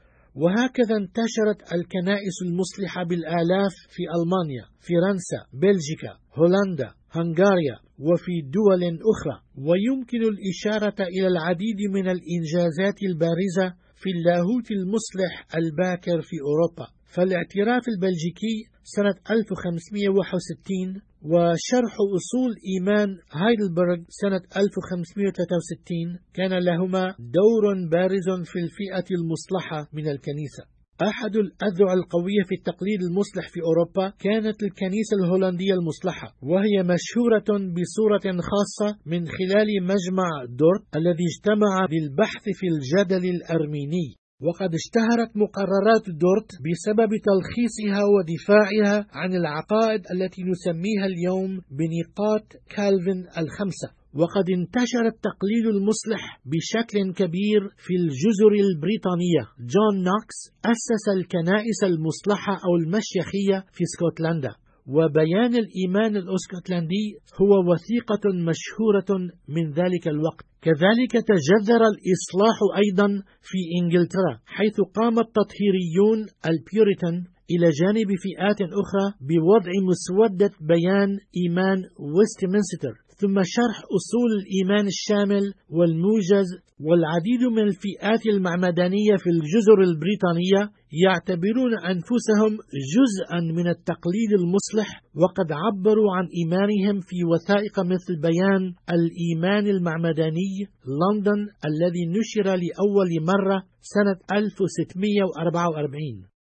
وهكذا انتشرت الكنائس المصلحة بالآلاف في ألمانيا، فرنسا، بلجيكا، هولندا، هنغاريا، وفي دول أخرى. ويمكن الإشارة إلى العديد من الإنجازات البارزة في اللاهوت المصلح الباكر في أوروبا. فالاعتراف البلجيكي سنة ألف وخمسمائة وواحد وستين وشرح أصول إيمان هايدلبرغ سنة ألف وخمسمائة وثلاثة وستين كان لهما دور بارز في الفئة المصلحة من الكنيسة. أحد الأذرع القوية في التقليد المصلح في أوروبا كانت الكنيسة الهولندية المصلحة، وهي مشهورة بصورة خاصة من خلال مجمع دورت الذي اجتمع للبحث في الجدل الأرميني. وقد اشتهرت مقررات دورت بسبب تلخيصها ودفاعها عن العقائد التي نسميها اليوم بنقاط كالفن الخمسة. وقد انتشر التقليد المصلح بشكل كبير في الجزر البريطانية. جون نوكس أسس الكنائس المصلحة أو المشيخية في اسكتلندا، وبيان الإيمان الأسكتلندي هو وثيقة مشهورة من ذلك الوقت. كذلك تجذر الإصلاح أيضا في إنجلترا، حيث قام التطهيريون البيوريتان إلى جانب فئات أخرى بوضع مسودة بيان إيمان ويستمنستر، ثم شرح أصول الإيمان الشامل والموجز. والعديد من الفئات المعمدانية في الجزر البريطانية يعتبرون أنفسهم جزءا من التقليد المصلح، وقد عبروا عن إيمانهم في وثائق مثل بيان الإيمان المعمداني لندن الذي نشر لأول مرة سنة ألف وستمئة وأربعة وأربعين.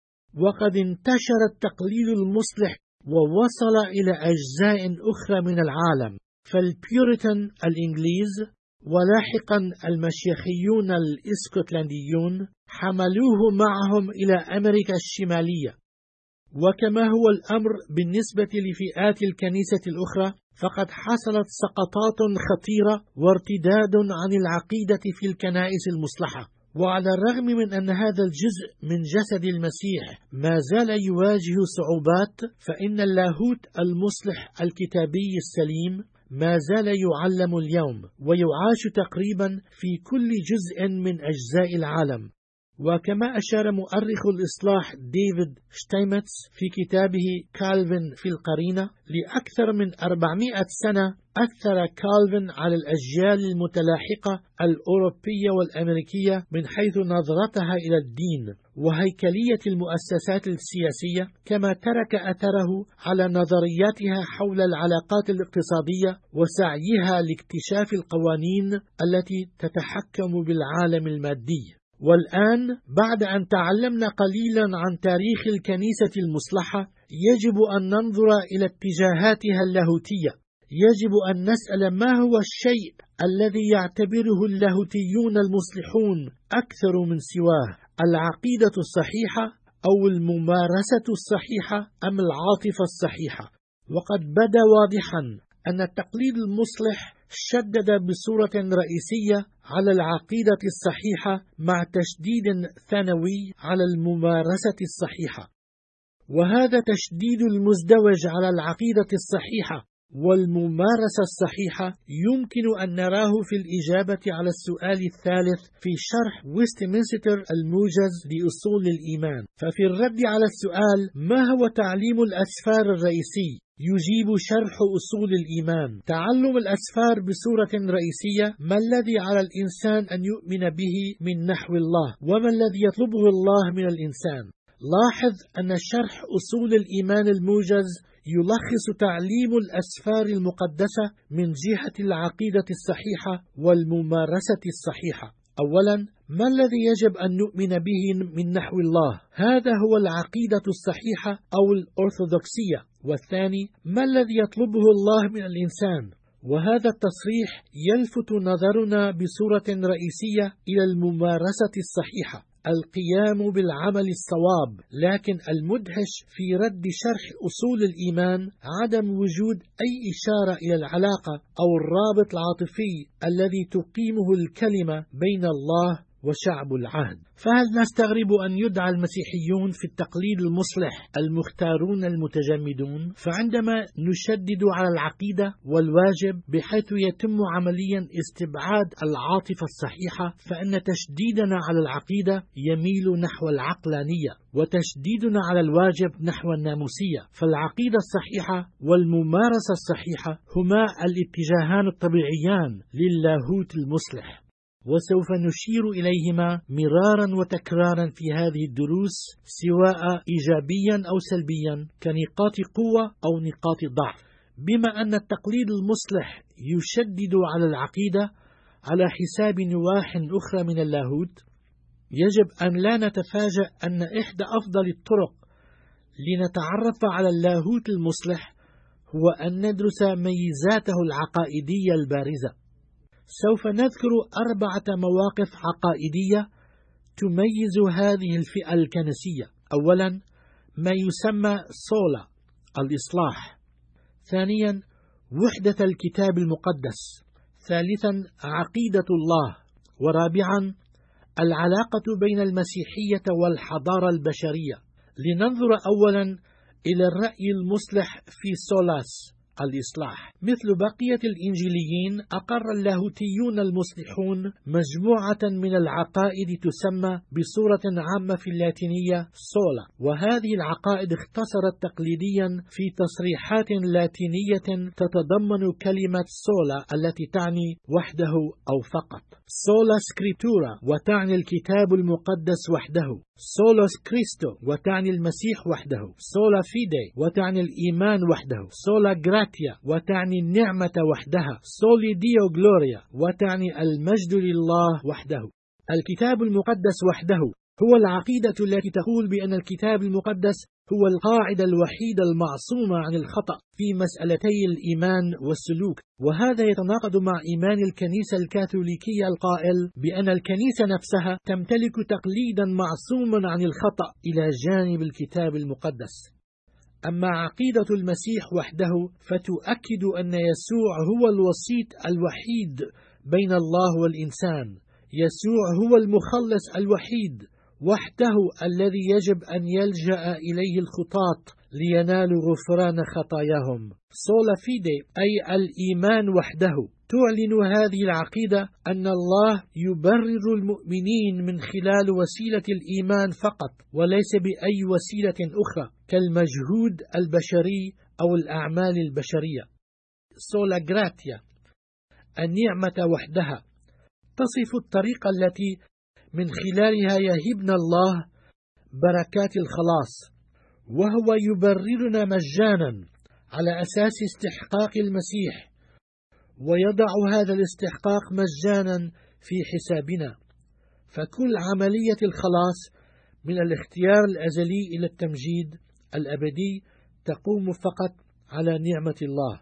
وقد انتشر التقليد المصلح ووصل إلى أجزاء أخرى من العالم، فالبيوريتان الإنجليز ولاحقا المشيخيون الإسكتلنديون حملوه معهم إلى أمريكا الشمالية. وكما هو الأمر بالنسبة لفئات الكنيسة الأخرى، فقد حصلت سقطات خطيرة وارتداد عن العقيدة في الكنائس المصلحة. وعلى الرغم من أن هذا الجزء من جسد المسيح ما زال يواجه صعوبات، فإن اللاهوت المصلح الكتابي السليم ما زال يعلم اليوم ويعاش تقريبا في كل جزء من أجزاء العالم. وكما أشار مؤرخ الإصلاح ديفيد شتايمتس في كتابه كالفن في القرينة، لأكثر من أربعمائة سنة أثر كالفن على الأجيال المتلاحقة الأوروبية والأمريكية من حيث نظرتها إلى الدين وهيكلية المؤسسات السياسية، كما ترك أثره على نظرياتها حول العلاقات الاقتصادية وسعيها لاكتشاف القوانين التي تتحكم بالعالم المادي. والآن بعد أن تعلمنا قليلا عن تاريخ الكنيسة المصلحة، يجب أن ننظر إلى اتجاهاتها اللاهوتية. يجب أن نسأل ما هو الشيء الذي يعتبره اللاهوتيون المصلحون أكثر من سواه، العقيدة الصحيحة أو الممارسة الصحيحة أم العاطفة الصحيحة؟ وقد بدا واضحا أن التقليد المصلح شدد بصورة رئيسية على العقيدة الصحيحة مع تشديد ثانوي على الممارسة الصحيحة. وهذا تشديد المزدوج على العقيدة الصحيحة والممارسة الصحيحة يمكن أن نراه في الإجابة على السؤال الثالث في شرح ويستمنستر الموجز لأصول الإيمان. ففي الرد على السؤال ما هو تعليم الأسفار الرئيسي، يجيب شرح أصول الإيمان: تعلم الأسفار بصورة رئيسية ما الذي على الإنسان أن يؤمن به من نحو الله، وما الذي يطلبه الله من الإنسان. لاحظ أن شرح أصول الإيمان الموجز يلخص تعليم الأسفار المقدسة من جهة العقيدة الصحيحة والممارسة الصحيحة. أولا، ما الذي يجب أن نؤمن به من نحو الله؟ هذا هو العقيدة الصحيحة أو الأرثوذكسية. والثاني، ما الذي يطلبه الله من الإنسان؟ وهذا التصريح يلفت نظرنا بصورة رئيسية إلى الممارسة الصحيحة، القيام بالعمل الصواب. لكن المدهش في رد شرح أصول الإيمان عدم وجود أي إشارة إلى العلاقة أو الرابط العاطفي الذي تقيمه الكلمة بين الله وشعب العهد. فهل نستغرب أن يدعى المسيحيون في التقليد المصلح المختارون المتجمدون؟ فعندما نشدد على العقيدة والواجب بحيث يتم عمليا استبعاد العاطفة الصحيحة، فإن تشديدنا على العقيدة يميل نحو العقلانية، وتشديدنا على الواجب نحو الناموسية. فالعقيدة الصحيحة والممارسة الصحيحة هما الاتجاهان الطبيعيان للاهوت المصلح، وسوف نشير إليهما مرارا وتكرارا في هذه الدروس، سواء إيجابيا أو سلبيا، كنقاط قوة أو نقاط ضعف. بما أن التقليد المصلح يشدد على العقيدة على حساب نواح أخرى من اللاهوت، يجب أن لا نتفاجأ أن إحدى أفضل الطرق لنتعرف على اللاهوت المصلح هو أن ندرس ميزاته العقائدية البارزة. سوف نذكر أربعة مواقف عقائدية تميز هذه الفئة الكنسية. أولا، ما يسمى سولا الإصلاح. ثانيا، وحدة الكتاب المقدس. ثالثا، عقيدة الله. ورابعا، العلاقة بين المسيحية والحضارة البشرية. لننظر أولا إلى الرأي المصلح في سولاس الإصلاح. مثل بقية الإنجيليين، أقر اللاهوتيون المصلحون مجموعة من العقائد تسمى بصورة عامة في اللاتينية سولا، وهذه العقائد اختصرت تقليديا في تصريحات لاتينية تتضمن كلمة سولا التي تعني وحده أو فقط. سولا سكريبتورا وتعني الكتاب المقدس وحده، سولوس كريستو وتعني المسيح وحده، سولا فيدي وتعني الإيمان وحده، سولا جراتيا وتعني النعمة وحدها، سولي ديو غلوريا وتعني المجد لله وحده. الكتاب المقدس وحده هو العقيدة التي تقول بأن الكتاب المقدس هو القاعدة الوحيدة المعصومة عن الخطأ في مسألتي الإيمان والسلوك، وهذا يتناقض مع إيمان الكنيسة الكاثوليكية القائل بأن الكنيسة نفسها تمتلك تقليدا معصوما عن الخطأ إلى جانب الكتاب المقدس. أما عقيدة المسيح وحده فتؤكد أن يسوع هو الوسيط الوحيد بين الله والإنسان، يسوع هو المخلص الوحيد وحده الذي يجب أن يلجأ إليه الخطاة لينالوا غفران خطاياهم. سولا فيدي أي الإيمان وحده تعلن هذه العقيدة أن الله يبرر المؤمنين من خلال وسيلة الإيمان فقط، وليس بأي وسيلة أخرى كالمجهود البشري أو الأعمال البشرية. سولا جراتيا النعمة وحدها تصف الطريقة التي من خلالها يهبنا الله بركات الخلاص، وهو يبررنا مجانا على أساس استحقاق المسيح، ويضع هذا الاستحقاق مجانا في حسابنا. فكل عملية الخلاص من الاختيار الأزلي إلى التمجيد الأبدي تقوم فقط على نعمة الله.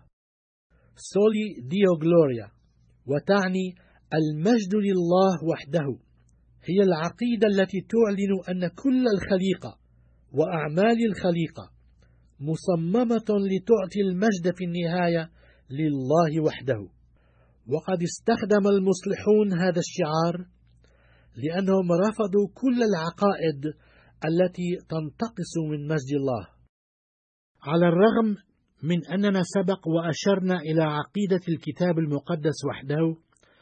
سولي ديو غلوريا وتعني المجد لله وحده هي العقيدة التي تعلن أن كل الخليقة وأعمال الخليقة مصممة لتعطي المجد في النهاية لله وحده. وقد استخدم المصلحون هذا الشعار لأنهم رفضوا كل العقائد التي تنتقص من مجد الله. على الرغم من أننا سبق وأشرنا إلى عقيدة الكتاب المقدس وحده،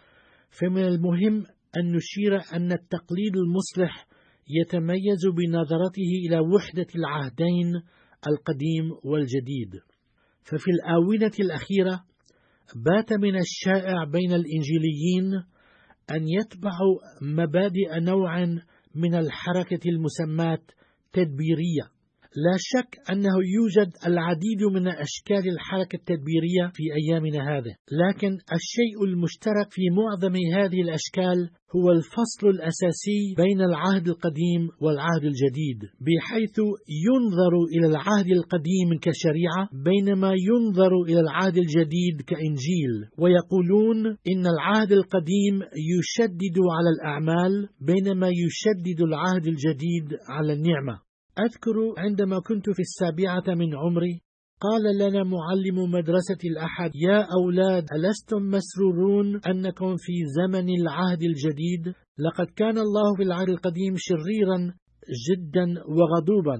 فمن المهم أن نشير أن التقليد المصلح يتميز بنظرته إلى وحدة العهدين القديم والجديد. ففي الآونة الأخيرة بات من الشائع بين الإنجيليين أن يتبعوا مبادئ نوع من الحركة المسماة تدبيرية. لا شك أنه يوجد العديد من أشكال الحركة التدبيرية في أيامنا هذه، لكن الشيء المشترك في معظم هذه الأشكال هو الفصل الأساسي بين العهد القديم والعهد الجديد، بحيث ينظر إلى العهد القديم كشريعة بينما ينظر إلى العهد الجديد كإنجيل، ويقولون إن العهد القديم يشدد على الأعمال بينما يشدد العهد الجديد على النعمة. أذكر عندما كنت في السابعة من عمري قال لنا معلم مدرسة الأحد: يا أولاد، ألستم مسرورون أنكم في زمن العهد الجديد؟ لقد كان الله في العهد القديم شريرا جدا وغضوبا،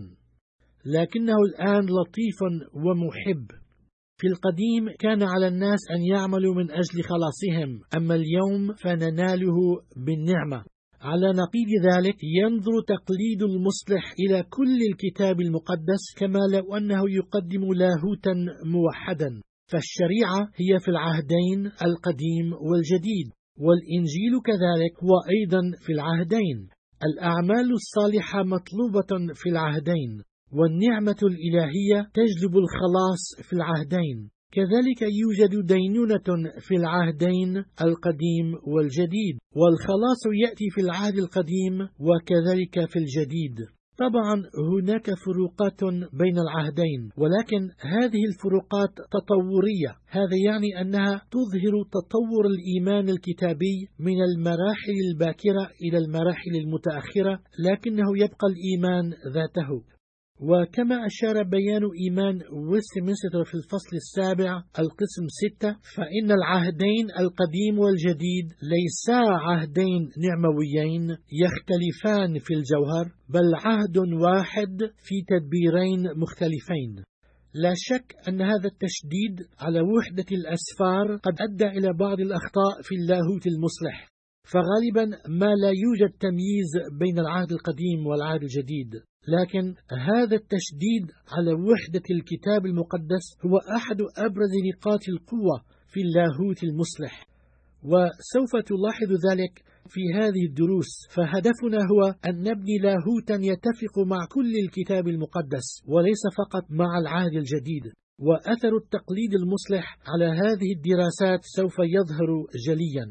لكنه الآن لطيف ومحب. في القديم كان على الناس أن يعملوا من أجل خلاصهم، أما اليوم فنناله بالنعمة. على نقيض ذلك ينظر تقليد المصلح إلى كل الكتاب المقدس كما لو أنه يقدم لاهوتا موحدا، فالشريعة هي في العهدين القديم والجديد، والإنجيل كذلك هو أيضا في العهدين. الأعمال الصالحة مطلوبة في العهدين، والنعمة الإلهية تجلب الخلاص في العهدين. كذلك يوجد دينونة في العهدين القديم والجديد، والخلاص يأتي في العهد القديم وكذلك في الجديد. طبعا هناك فروقات بين العهدين، ولكن هذه الفروقات تطورية. هذا يعني أنها تظهر تطور الإيمان الكتابي من المراحل الباكرة إلى المراحل المتأخرة، لكنه يبقى الإيمان ذاته. وكما أشار بيان إيمان ويستمنستر في الفصل السابع القسم ستة، فإن العهدين القديم والجديد ليسا عهدين نعمويين يختلفان في الجوهر، بل عهد واحد في تدبيرين مختلفين. لا شك أن هذا التشديد على وحدة الأسفار قد أدى إلى بعض الأخطاء في اللاهوت المصلح، فغالبا ما لا يوجد تمييز بين العهد القديم والعهد الجديد، لكن هذا التشديد على وحدة الكتاب المقدس هو أحد أبرز نقاط القوة في اللاهوت المصلح، وسوف تلاحظ ذلك في هذه الدروس. فهدفنا هو أن نبني لاهوتا يتفق مع كل الكتاب المقدس وليس فقط مع العهد الجديد، وأثر التقليد المصلح على هذه الدراسات سوف يظهر جليا.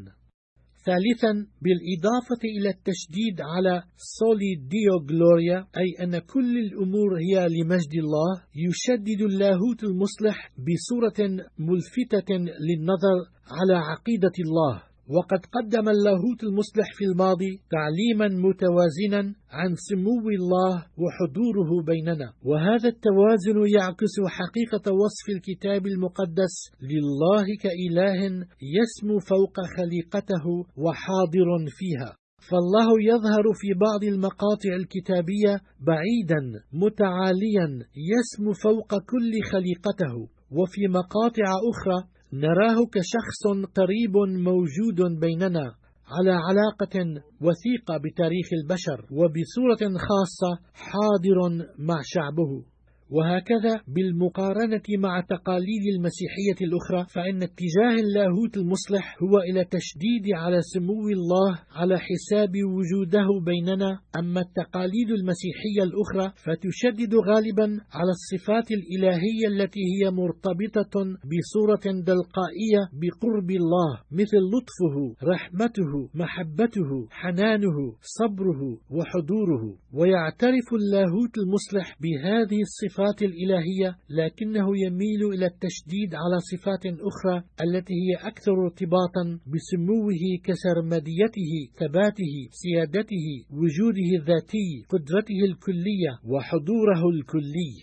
ثالثا، بالإضافة إلى التشديد على سولي ديو غلوريا، أي أن كل الأمور هي لمجد الله، يشدد اللاهوت المصلح بصورة ملفتة للنظر على عقيدة الله. وقد قدم اللاهوت المصلح في الماضي تعليما متوازنا عن سمو الله وحضوره بيننا، وهذا التوازن يعكس حقيقة وصف الكتاب المقدس لله كإله يسمو فوق خليقته وحاضر فيها. فالله يظهر في بعض المقاطع الكتابية بعيدا متعاليا يسمو فوق كل خليقته، وفي مقاطع أخرى نراه كشخص قريب موجود بيننا على علاقة وثيقة بتاريخ البشر، وبصورة خاصة حاضر مع شعبه. وهكذا بالمقارنة مع تقاليد المسيحية الأخرى، فإن اتجاه اللاهوت المصلح هو إلى تشديد على سمو الله على حساب وجوده بيننا، أما التقاليد المسيحية الأخرى فتشدد غالبا على الصفات الإلهية التي هي مرتبطة بصورة دلقائية بقرب الله، مثل لطفه، رحمته، محبته، حنانه، صبره وحضوره. ويعترف اللاهوت المصلح بهذه الصفات الإلهية، لكنه يميل إلى التشديد على صفات أخرى التي هي أكثر ارتباطا بسموه كسرمديته، ثباته، سيادته، وجوده الذاتي، قدرته الكلية وحضوره الكلي.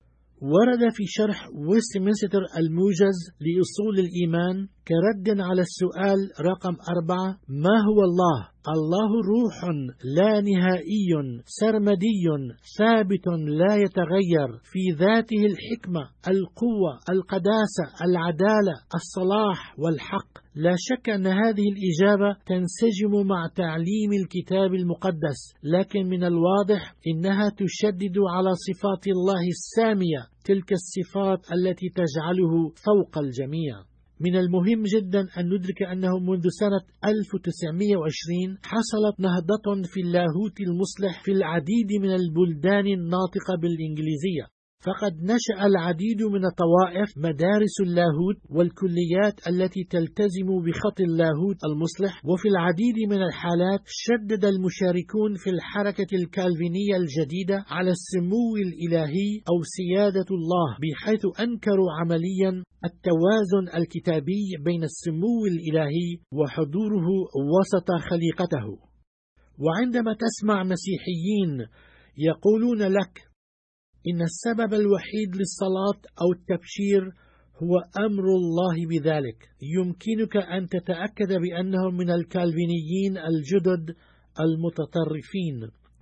ورد في شرح ويستمنستر الموجز لأصول الإيمان كرد على السؤال رقم أربعة: ما هو الله؟ الله روح لا نهائي سرمدي ثابت لا يتغير، في ذاته الحكمة، القوة، القداسة، العدالة، الصلاح والحق. لا شك أن هذه الإجابة تنسجم مع تعليم الكتاب المقدس، لكن من الواضح إنها تشدد على صفات الله السامية، تلك الصفات التي تجعله فوق الجميع. من المهم جدا أن ندرك أنه منذ سنة ألف وتسعمائة وعشرين حصلت نهضة في اللاهوت المصلح في العديد من البلدان الناطقة بالإنجليزية، فقد نشأ العديد من طوائف مدارس اللاهوت والكليات التي تلتزم بخط اللاهوت المصلح. وفي العديد من الحالات شدد المشاركون في الحركة الكالفينية الجديدة على السمو الإلهي أو سيادة الله، بحيث أنكروا عمليا التوازن الكتابي بين السمو الإلهي وحضوره وسط خليقته. وعندما تسمع مسيحيين يقولون لك إن السبب الوحيد للصلاة أو التبشير هو أمر الله بذلك، يمكنك أن تتأكد بأنهم من الكالفينيين الجدد المتطرفين.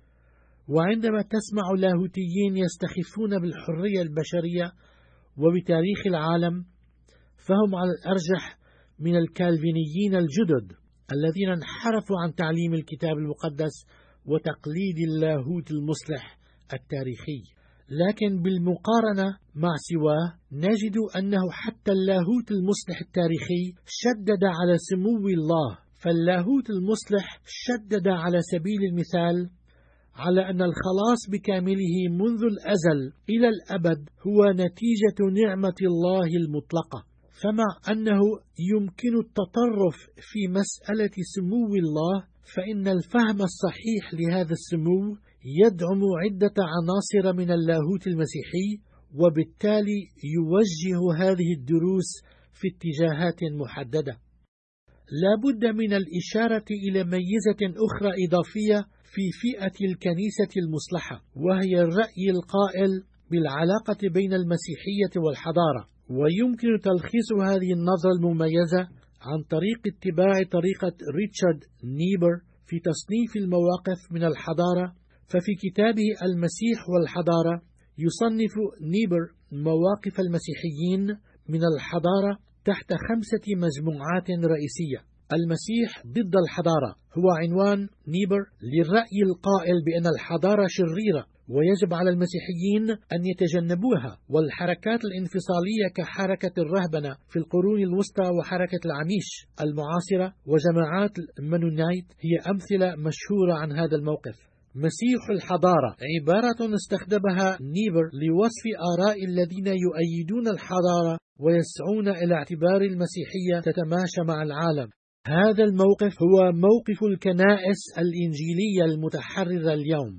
وعندما تسمع لاهوتيين يستخفون بالحرية البشرية وبتاريخ العالم، فهم على الأرجح من الكالفينيين الجدد الذين انحرفوا عن تعليم الكتاب المقدس وتقليد اللاهوت المصلح التاريخي. لكن بالمقارنة مع سواه نجد أنه حتى اللاهوت المصلح التاريخي شدد على سمو الله. فاللاهوت المصلح شدد على سبيل المثال على أن الخلاص بكامله منذ الأزل إلى الأبد هو نتيجة نعمة الله المطلقة. فمع أنه يمكن التطرف في مسألة سمو الله، فإن الفهم الصحيح لهذا السمو يدعم عدة عناصر من اللاهوت المسيحي، وبالتالي يوجه هذه الدروس في اتجاهات محددة. لا بد من الإشارة إلى ميزة أخرى إضافية في فئة الكنيسة المصلحة، وهي الرأي القائل بالعلاقة بين المسيحية والحضارة. ويمكن تلخيص هذه النظرة المميزة عن طريق اتباع طريقة ريتشارد نيبر في تصنيف المواقف من الحضارة. ففي كتابه المسيح والحضارة يصنف نيبر مواقف المسيحيين من الحضارة تحت خمسة مجموعات رئيسية. المسيح ضد الحضارة هو عنوان نيبر للرأي القائل بأن الحضارة شريرة ويجب على المسيحيين أن يتجنبوها، والحركات الانفصالية كحركة الرهبنة في القرون الوسطى وحركة العميش المعاصرة وجماعات المنونايت هي أمثلة مشهورة عن هذا الموقف. مسيح الحضارة عبارة استخدمها نيبر لوصف آراء الذين يؤيدون الحضارة ويسعون إلى اعتبار المسيحية تتماشى مع العالم. هذا الموقف هو موقف الكنائس الإنجيلية المتحررة اليوم.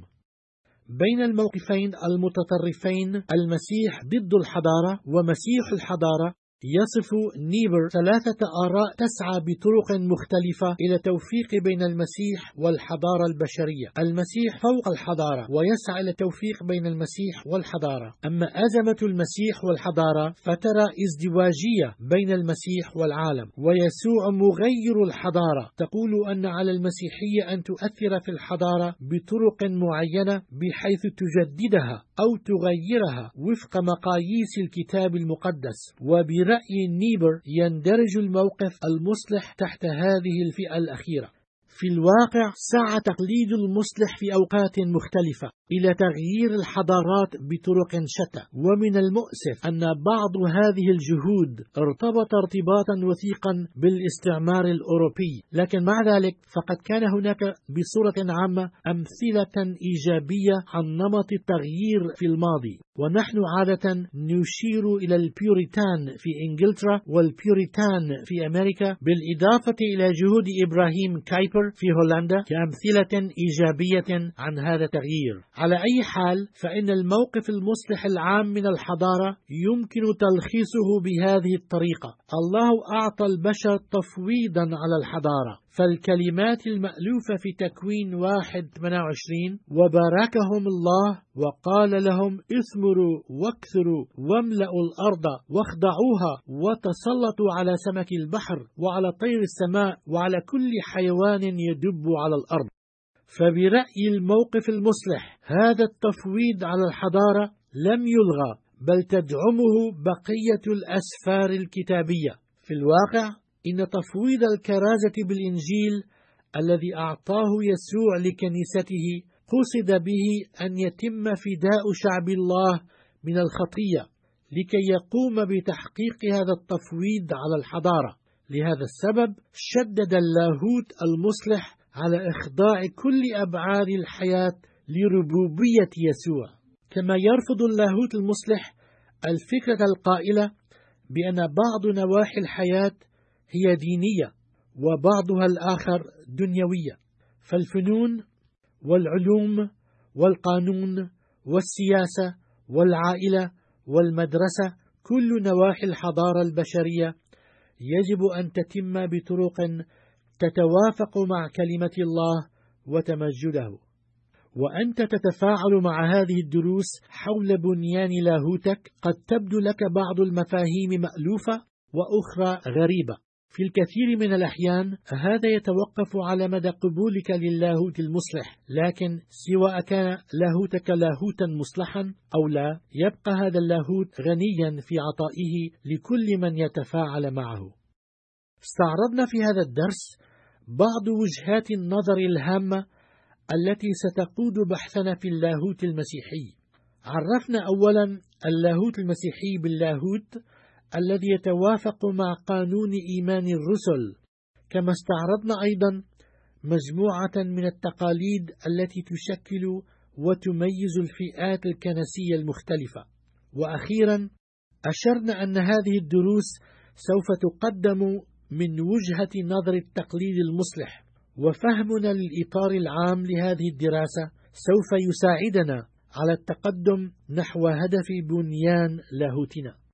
بين الموقفين المتطرفين المسيح ضد الحضارة ومسيح الحضارة يصف نيبر ثلاثة آراء تسعى بطرق مختلفة إلى توفيق بين المسيح والحضارة البشرية. المسيح فوق الحضارة ويسعى إلى توفيق بين المسيح والحضارة. أما أزمة المسيح والحضارة فترى ازدواجية بين المسيح والعالم. ويسوع مغير الحضارة تقول أن على المسيحية أن تؤثر في الحضارة بطرق معينة بحيث تجددها أو تغيرها وفق مقاييس الكتاب المقدس. وبرأي نيبر يندرج الموقف المصلح تحت هذه الفئة الأخيرة. في الواقع سعى تقليد المصلح في أوقات مختلفة إلى تغيير الحضارات بطرق شتى، ومن المؤسف أن بعض هذه الجهود ارتبط ارتباطا وثيقا بالاستعمار الأوروبي، لكن مع ذلك فقد كان هناك بصورة عامة أمثلة إيجابية عن نمط التغيير في الماضي. ونحن عادة نشير إلى البيوريتان في إنجلترا والبيوريتان في أمريكا، بالإضافة إلى جهود إبراهيم كايبر في هولندا كأمثلة إيجابية عن هذا التغيير. على أي حال فإن الموقف المصلح العام من الحضارة يمكن تلخيصه بهذه الطريقة: الله أعطى البشر تفويضا على الحضارة، فالكلمات المألوفة في تكوين واحد ثمانية وعشرين: وباركهم الله وقال لهم اثمروا واكثروا واملأوا الأرض واخضعوها وتسلطوا على سمك البحر وعلى طير السماء وعلى كل حيوان يدب على الأرض. فبرأي الموقف المصلح هذا التفويض على الحضارة لم يلغى، بل تدعمه بقية الأسفار الكتابية. في الواقع إن تفويض الكرازة بالإنجيل الذي أعطاه يسوع لكنيسته قصد به أن يتم فداء شعب الله من الخطية لكي يقوم بتحقيق هذا التفويض على الحضارة. لهذا السبب شدد اللاهوت المصلح على إخضاع كل أبعاد الحياة لربوبية يسوع، كما يرفض اللاهوت المصلح الفكرة القائلة بأن بعض نواحي الحياة هي دينية وبعضها الآخر دنيوية. فالفنون والعلوم والقانون والسياسة والعائلة والمدرسة كل نواحي الحضارة البشرية يجب أن تتم بطرق تتوافق مع كلمة الله وتمجده. وأنت تتفاعل مع هذه الدروس حول بنيان لاهوتك قد تبدو لك بعض المفاهيم مألوفة وأخرى غريبة. في الكثير من الأحيان هذا يتوقف على مدى قبولك للاهوت المصلح، لكن سواء كان لاهوتك لاهوتا مصلحا أو لا، يبقى هذا اللاهوت غنيا في عطائه لكل من يتفاعل معه. استعرضنا في هذا الدرس بعض وجهات النظر الهامة التي ستقود بحثنا في اللاهوت المسيحي. عرفنا أولا اللاهوت المسيحي باللاهوت الذي يتوافق مع قانون إيمان الرسل، كما استعرضنا أيضا مجموعة من التقاليد التي تشكل وتميز الفئات الكنسية المختلفة. وأخيرا أشرنا أن هذه الدروس سوف تقدم من وجهة نظر التقليد المصلح، وفهمنا للإطار العام لهذه الدراسة سوف يساعدنا على التقدم نحو هدف بنيان لاهوتنا.